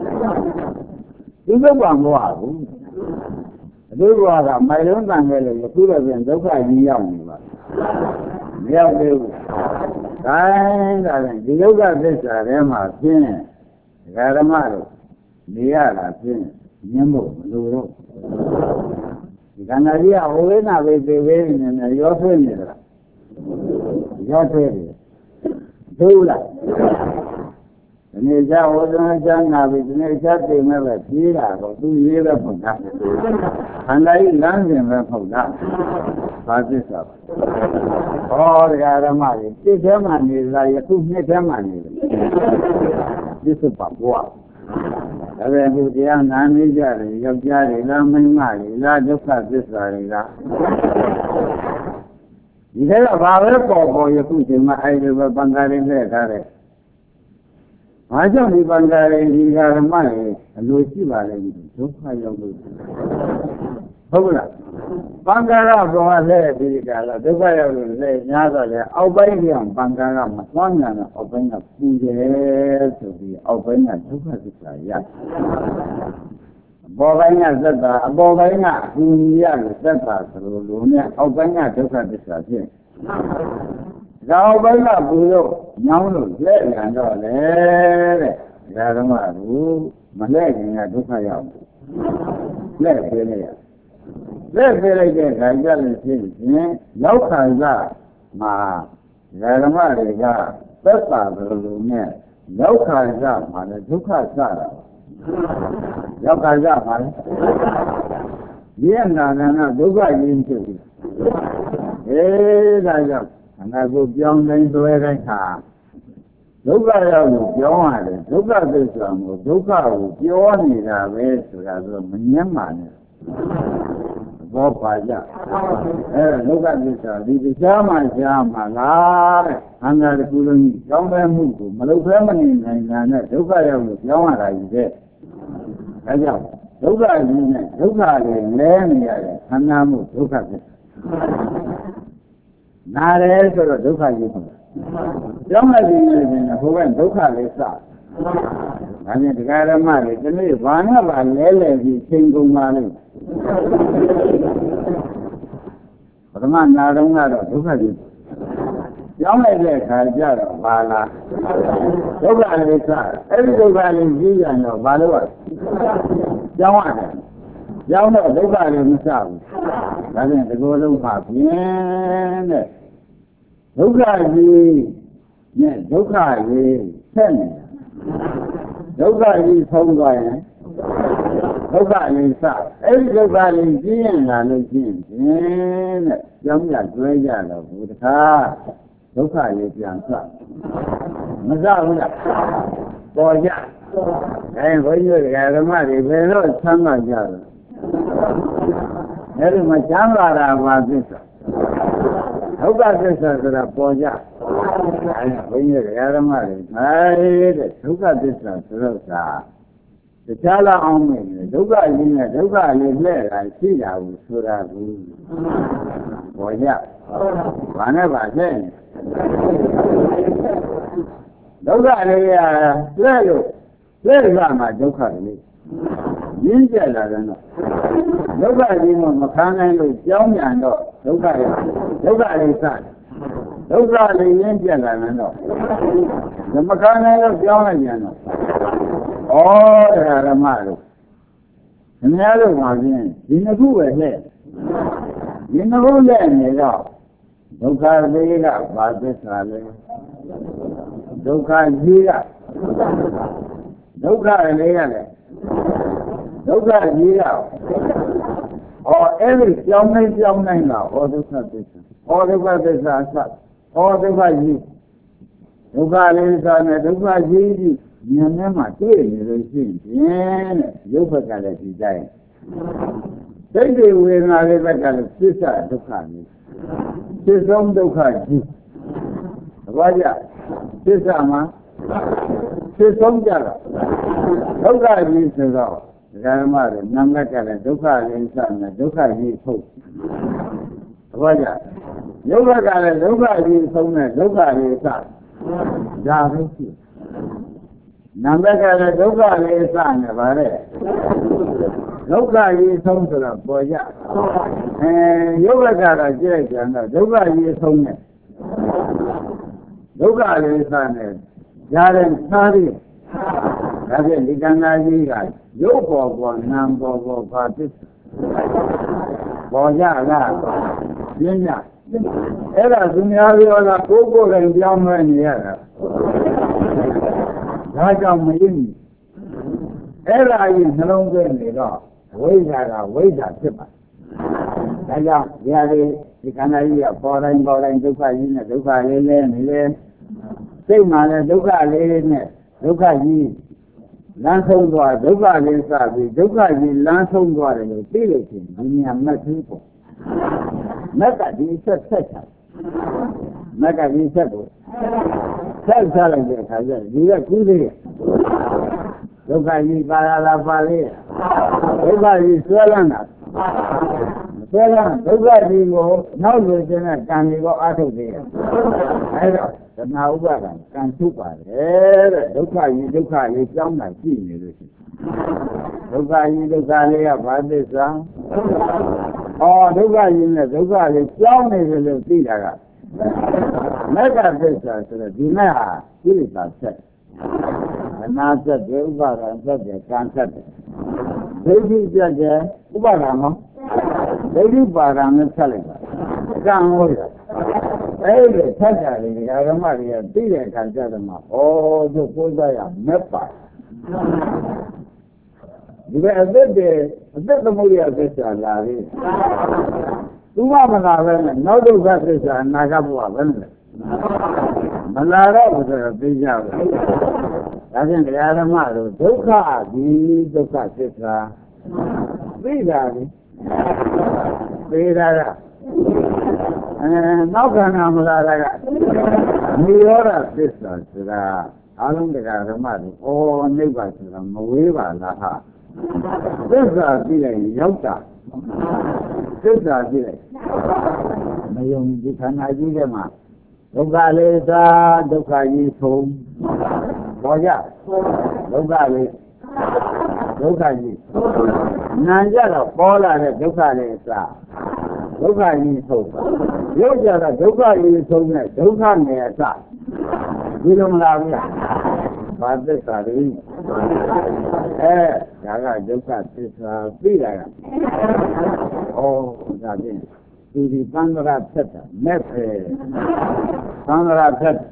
cái quảng bỏ cũng đối qua là mấy lớn bằng người là cứ là việc đâu phải đi dòng mà đeo đều cái là cái dấu cái sở đấy mà thiên cái đó mà đi là thiên nhưng mà đâu đâu cái này đi ở bên nào về này gió phun này là gió phun đâu là nên ra ở đó chẳng nào về nên chắc thì mới là chỉ là có tu gì là không được anh ấy làm gì mà không được phải chứ sao cái đó mà cái thế mà như là tu như thế mà như chứ sự bảo quả cái này thì anh ấy ra thì gặp ra thì làm mình mà thì là giúp ta chứ sao thì là như thế là vào cái cổ tu chỉ mà ai được bằng cái này cái I don't even get money and we see about it. So I don't do it. Bangara from a lady, the way I will say, another Albanian Bangara, one and open up to the open and took her to say, yes. Bovina said, Bovina, whom you are the Luna, Albania took her to say. Now, by the Budo, now, let me know there. Yaramaru, Malayan, I do my own. Let me let me get a gallant thing. No Kaza, Ma, Yaramariga, Peppa, no Kaza, Mother Duka Sara. No Kaza, man. Yana, Duga into it. Eh, anh ta cũng giống đến tôi đây cả lúc đó là một chỗ mà lúc đó tôi sợ một lúc đó một chỗ này là về là rồi mình nhắm mà vô phải chứ lúc đó tôi sợ đi sao mà lá anh ta cũng đừng giống em mua mà lúc đó mình này lúc đó là một chỗ mà là gì thế thấy chưa lúc đó này lúc đó thì lên này anh ta một lúc đó Nare solo dukkha ji không. Trong là gì này hô bên dukkha lấy sao? Anh em cái đó mà cái này ván là lấy gì sinh cung mà này. Còn mà nào đâu dukkha ji. Trong này cái khai ra rồi bà là dukkha lấy sao? Cái dukkha lấy gì vậy nó bà đâu? Trong này Giáo nó đối với làm sao? Cái này thì cô đâu phải nhé. Đúng là gì? Nhé, đúng là gì? Thân. Đúng là gì không gọi này? Đúng là gì sao? Ấy đúng là gì là nó gì? Giống là quê nhà là phụ thà. Đúng là gì chẳng sao? Nó sao không được? Bỏ ra. Cái với người cái đó mà thì về nó sang là giờ. Nếu mà chẳng là mà biết không có cái sự là bỏ ra bây giờ cái đó mà đấy không có cái sự là thì cha là ông mình đúng là gì này đúng là lên lại chỉ là sự là bỏ ra và nó bảo thế đúng là lấy ra mà đúng là nhìn thấy là nó lúc đó thì mà kháng này rồi giống nhà đó lúc đó thì sao lúc đó thì nhìn thấy là nó nhưng mà kháng này rồi giống nhà nó là mà rồi nhà đó mà gì nó cũng vậy đấy gì nó cũng vậy đó lúc đó thì là bà biết sao đấy lúc đó thì là lúc đó thì là ဒုက္ခကြီးရအဲ့ဒီကြောင်းနိုင်တာဟောဒုက္ခသစ္စာဟောဒုက္ခသစ္စာစဟောဒုက္ခကြီးဒုက္ခလေးစားနဲ့ဒုက္ခကြီးဉာဏ်နဲ့မှတွေ့နေလို့ရှိရင်ရုပ်ဘက်ကလည်းဒီတိုင်းစိတ်တွေဝေဒနာတွေဘက်ကလည်းသစ္စာဒုက္ခကြီးသစ္ဆုံးဒုက္ခကြီးဘာကြသစ္စာမှာသစ္ဆုံးကြတာဒုက္ခကြီးဆိုတော့ဓမ္မတွေနာမကလည်းဒုက္ခလေးစားနဲ့ဒုက္ခကြီးထုတ်ဘာကြရုပ်ဘက်ကလည်းဒုက္ခကြီးဆုံးနဲ့ဒုက္ခလေးစားဒါပဲရှိနာမကလည်းဒုက္ခလေးစနေပါလေဒုက္ခကြီးဆုံးဆိုတော့ပေါ်ကြရုပ်ဘက်ကတော့ကြည့်လိုက်ကြတော့ဒုက္ခကြီးဆုံးနဲ့ဒုက္ခလေးစနေကြားတဲ့သားရည်ဒါဖြင့်ဒီကံသားကြီးကရုပ်ပေါ်နာမ်ပေါ်ဘာဖြစ်ပေါ်ကြလားပြင်းကြအဲ့ဒါသူများပြောတာကိုယ်ကိုယ်တိုင်ပြောင်းလဲနေရတာဒါကြောင့်မရင်းအဲ့ဒါကြီးနှလုံးသွင်းနေတော့ဝိဇ္ဇာကဝိဇ္ဇာဖြစ်ပါဒါကြောင့်ဒီဟာဒီခန္ဓာကြီးကပေါ်တိုင်းဒုက္ခကြီးနဲ့ဒုက္ခလေးလဲနေလေစိတ်မှလည်းဒုက္ခလေးနဲ့ဒုက္ခကြီးလမ်းဆုံးသွားဒုက္ခလေးစပြီးဒုက္ခကြီးလမ်းဆုံးသွားတယ်လို့သိလို့ရှိရင်ဒီနေရာမက်သေးပေါ့မက်ကဒီဆက်ချမက်ကဒီဆက်ကိုဆက်ချလိုက်တဲ့အခါကျဒီကကူးလေးဒုက္ခကြီးပါလာပါလေဒုက္ခကြီးဆွဲလန်းတာဆွဲလန်းဒုက္ခကြီးကိုနောက်လို့ခြင်းနဲ့ကံကြီးကိုအားထုတ်သေးတယ်အဲဒါသနာဥပါဒံကံထုတ်ပါတယ်တဲ့ဒုက္ခကြီးကြောင်းတာရှိနေလို့ရှိဒုက္ခကြီးလေးကဘာသစ္စာဒုက္ခကြီးနဲ့ဒုက္ခလေးကြောင်းနေတယ်လို့သိတာကမက္ခသစ္စာဆိုတော့ဒီမဲ့ဟာကိလေသာဆက်အနာဆက်တယ်ဥပါဒံဆက်တယ်ကံဆက်တယ်ဒိဋ္ဌိပြတ်တယ်ဥပါဒံမဒိဋ္ဌိပါဒံနဲ့ဆက်လိုက်တာကံဟုတ်ရအဲ့ဒီဆက်ကြတယ်ဓမ္မတွေကသိတဲ့အခါကျတော့မှတို့ကိုးစားရမက်ပါဒီကအသက်သမုဒ္ဒရာသစ္စာလာပြီသူမမလာပဲနဲ့နောက်ဒုက္ခသစ္စာအနာဂတ်ဘဝပဲနဲ့မလာတော့ဘူးဆိုတော့သိကြပါဒါဖြင့်တရားဓမ္မတို့ဒုက္ခဒီဒုက္ခသစ္စာသိတာလေသိတာကနောက်ခန္ဓာမလာတာကနိရောဓသစ္စာဆိုတာအလုံးတရားဓမ္မတို့နိဗ္ဗာန်ဆိုတာမဝေးပါလားဟာသစ္စာသိလိုက်ရောက်တာသစ္စာသိလိုက်မယုံဒီခန္ဓာကြီးထဲမှာဒုက္ခလေးသာဒုက္ခကြီးဆုံးပေါ်ကြဒုက္ခလေးဒုက္ခကြီးနာကြတော့ပေါ်လာတဲ့ဒုက္ခလေးသာဒုက္ခကြီးဆုံးရုပ်ကြတော့ဒုက္ခကြီးဆုံးနဲ့ဒုက္ခနဲ့အစဒီလိုမလားဗျာဘာသစ္စာလဲဒါကဒုက္ခသစ္စာသိတာကဒါဖြင့်ဒီသံဃာဖြတ်တာမဲ့ပဲသံဃာဖြတ်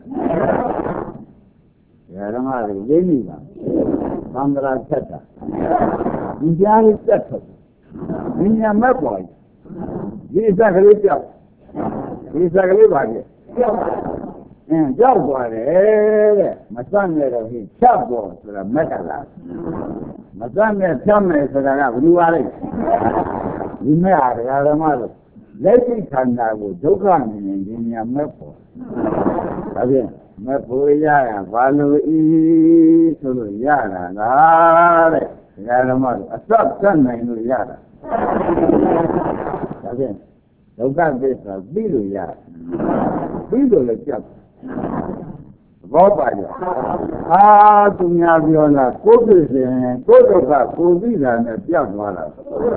ဓမ္မတွေရင်းနေပါသံဃာဖြတ်တာဒီကြားလေးတက်ထုတ်ဒီညာမဲ့ပေါ်ဒီစက်ကလေးပြောက်ဒီစက်ကလေးပါကြည့်ကြောက်သွားတယ်တဲ့မစမ်းရတော့ဟိချက်ပေါ်ဆိုတာမက်ကလားမစမ်းနဲ့ဖြတ်မယ်ဆိုတာကဘယ်လိုပါလဲဒီမဲ့ဟာဓမ္မတို့လက်ရှိခန္ဓာကိုဒုက္ခမြင်ရင်ဒီညာမဲ့ပေါ်ဒါဖြင့်မဲ့ပေါ်ရဘာလို့ဤဆိုလို့ရတာလားတဲ့ဓမ္မတို့အစတတ်နိုင်လို့ရတာဒါဖြင့်ဒုက္ခသစ္စာသိလို့ရပြီးလို့လည်းကြောက်ဘောပါကြသူများပြောလားကိုယ်ပြည့်စင်ကိုယ်ဒုက္ခကိုယ်သိတာနဲ့ပြောက်သွားတာ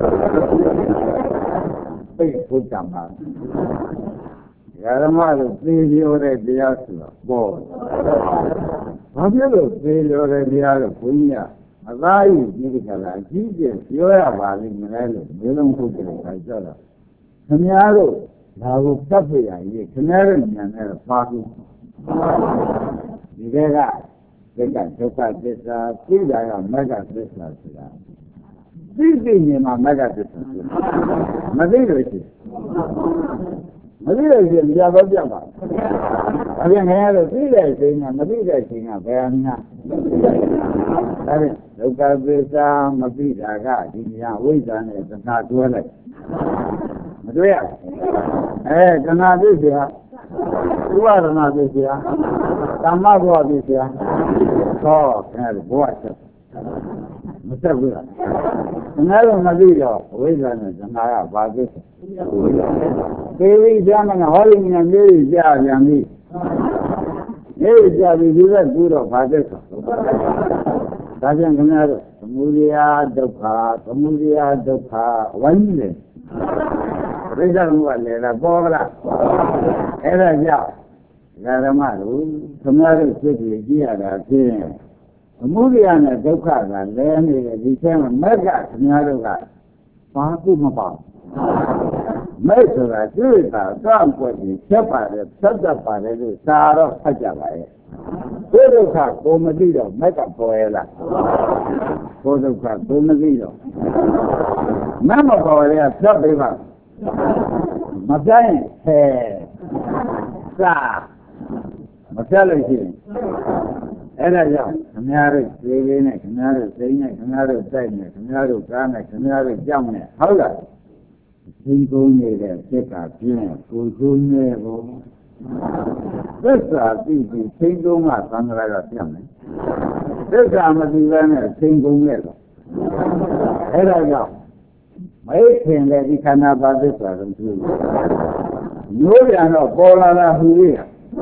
သိဖို့ကြမှာဓမ္မလို့သိပြောတဲ့တရားဆိုတာဘောဘာဖြစ်လို့သိပြောတဲ့တရားလို့ဘုန်းကြီးကအသားကြီးဒီကလာအကြီးကျယ်ပြောရပါလိမ့်မယ်လို့ဘယ်လိုဟုတ်ကြလဲဆိုတော့ခင်ဗျားတို့ဒါကိုသတ်ပြရရင်ခင်ဗျားတို့ဉာဏ်နဲ့ပါဘူးဒီကဒုက္ခသစ္စာသိတာကမဂ္ဂသစ္စာဆိုတာသိမှာမကသစ္စာမသိလို့ရှိမသိလို့ရှိရင်ကြောက်တော့ပါအပြင်ခင်ဗျားတို့သိတဲ့စိတ်ကမသိတဲ့စိတ်ကဘယ်မှာအဲ့ဒုက္ခသစ္စာမသိတာကဒီညာဝိဇ္ဇာနဲ့သစ္စာတွဲလိုက်မတွေ့ရတဏှာသစ္စာဥပါဒနာသစ္စာသမ္မာဘောသစ္စာဟောခင်ဗျားတို့ဘောချက်မဆက်ဘူးလားခင်ဗျားတို့မသိတော့ဝိဇ္ဇာနဲ့သစ္စာကဘာသစ္စာသေဝိဇာမနာဟောလိမြတ်လေးကြာပြန်ပြီလေးကြာပြီဒီကကူတော့ဘာသစ္စာဒါကြောင့်ခင်ဗျားတို့သမုဒယဒုက္ခသမုဒယဒုက္ခဝိုင်းတယ်ပြိဿမှုကလည်းလားပေါ်ကလားအဲ့ဒါကြောင့်ဓမ္မတို့ခင်ဗျားတို့စိတ်ကြီးကြည့်ရတာဖြင့်သမုဒယနဲ့ဒုက္ခကလည်းနေတယ်ဒီထဲမှာမက်ကခင်ဗျားတို့ကဘာကုမပေါ့မဲ့ဆိုတာတွေ့တာတောက်ွက်ပြီးချက်ပါတယ်ဆက်တတ်ပါတယ်လို့သာတော့ဖတ်ကြပါရဲ့ကိုယ်ဒုက္ခကိုမသိတော့မက်ကပေါ်ရလားကိုယ်ဒုက္ခကိုမသိတော့မမပေါ်ရဖြတ်ပေးပါမပြိုင်ဟဲစာမပြလို့ရှိရင်အဲ့ဒါကြောင့်ခင်ဗျားတို့ခြေလေးနဲ့ခင်ဗျားတို့စိတ်နဲ့ခင်ဗျားတို့တိုက်နဲ့ခင်ဗျားတို့ကားနဲ့ခင်ဗျားတို့ကြောက်နဲ့ဟုတ်လားသင်္ကုန်းနေတဲ့စိတ်ကပြင်းကိုယ်ကိုယ်နဲ့ဘောသစ္စာသိပြီးသင်္ကုန်းကသံဃာကပြတ်မယ်သစ္စာမသိဘဲနဲ့သင်္ကုန်းနဲ့တော့အဲ့ဒါကြောင့်မိခင်လည်းဒီခန္ဓာပါသစ္စာကိုသိလို့မျိုးပြန်တော့ပေါ်လာတာဟူရ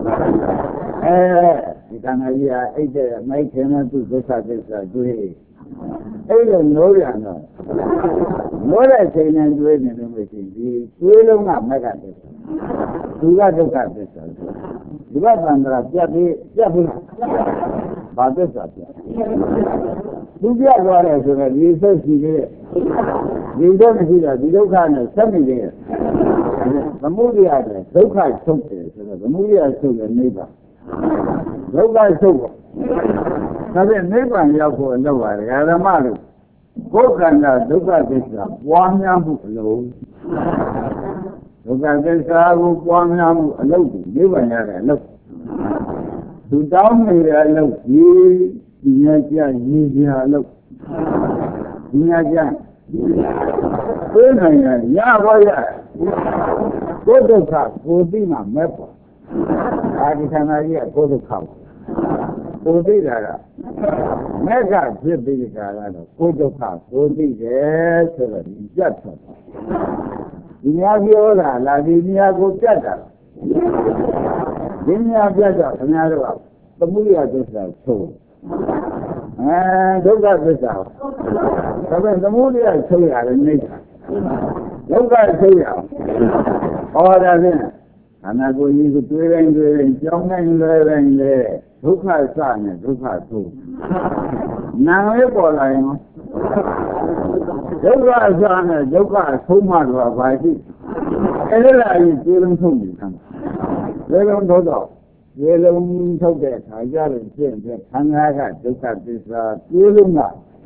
ဒီခန္ဓာကြီးဟာအိတ်တဲ့မိခင်နဲ့သူသစ္စာတွေ့အဲ့လိုမျိုးပြန်တော့မိုးတဲ့ချိန်နဲ့တွေ့နေလို့မရှိဒီတွေ့လုံးကမက်ကသစ္စာသူကဒုက္ခသစ္စာဒီဘသံဃာပြတ်ဘူးလားဘာသစ္စာပြသူပြသွားတယ်ဆိုတော့ဒီစိတ်ရှိသေးတယ်ဒီတော့မရှိတာဒီဒုက္ခနဲ့ဆက်နေတယ်သမုဒယတဲ့ဒုက္ခချုပ်တယ်ဆိုတော့သမုဒယချုပ်တယ်နိဗ္ဗာန်ဒုက္ခချုပ်ပါဒါဖြင့်နိဗ္ဗာန်ရောက်ဖို့လောက်ပါတယ်ဓမ္မတို့ကိုယ်ခန္ဓာဒုက္ခသစ္စာပွားများမှုအလုံးဒုက္ခသစ္စာကိုပွားများမှုအလုံးကိုနိဗ္ဗာန်ရတဲ့အလုံးသူတောင်းနေတဲ့အလုံးဒီညကြရေးပြအလုံးဒီညကြပြေးနိုင်ရပါရကိုယ်ဒုက္ခကိုသိမှမဲ့ပေါ့အာဒီခန္ဓာကြီးကကိုယ်ဒုက္ခကိုသိတာကမက်ကဖြစ်ပြီးကြတာတော့ကိုယ်ဒုက္ခကိုသိတယ်ဆိုတော့ဒီပြတ်သွားဒီများပြောတာလားဒီများကိုပြတ်တာဒီများပြတ်တော့ခင်ဗျားတို့ကသမုဒယသစ္စာချုပ်ဒုက္ခသစ္စာဒါပေမဲ့သမုဒယချုပ်ရတယ်နိစ္စဒုက္ခချုပ်ရဟောတာဖြင့်ခန္ဓာကိုယ်ကြီးကိုတွေ့တိုင်းကြောင်းတိုင်းလွယ်တိုင်းလေဒုက္ခစနဲ့ဒုက္ခဆိုနာမဲပေါ်လာရင်ဒုက္ခစနဲ့ဒုက္ခဆုံးမှတော့ဘာရှိအဲ့ဒါကြီးကျေလုံးဆုံးပြီခံကျေလုံးတော့ကျေလုံးထုတ်တဲ့ခါကြလို့ရှင်းတဲ့ခန္ဓာကဒုက္ခသစ္စာကျေလုံးက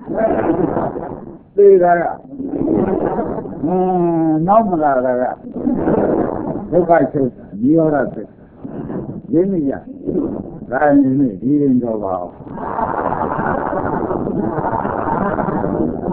သိတာကနောက်မလာတာကဒုက္ခချုပ်နိရောဓသစ္စာရင်းနေရဒါနဲ့ဒီရင်တော့ပါ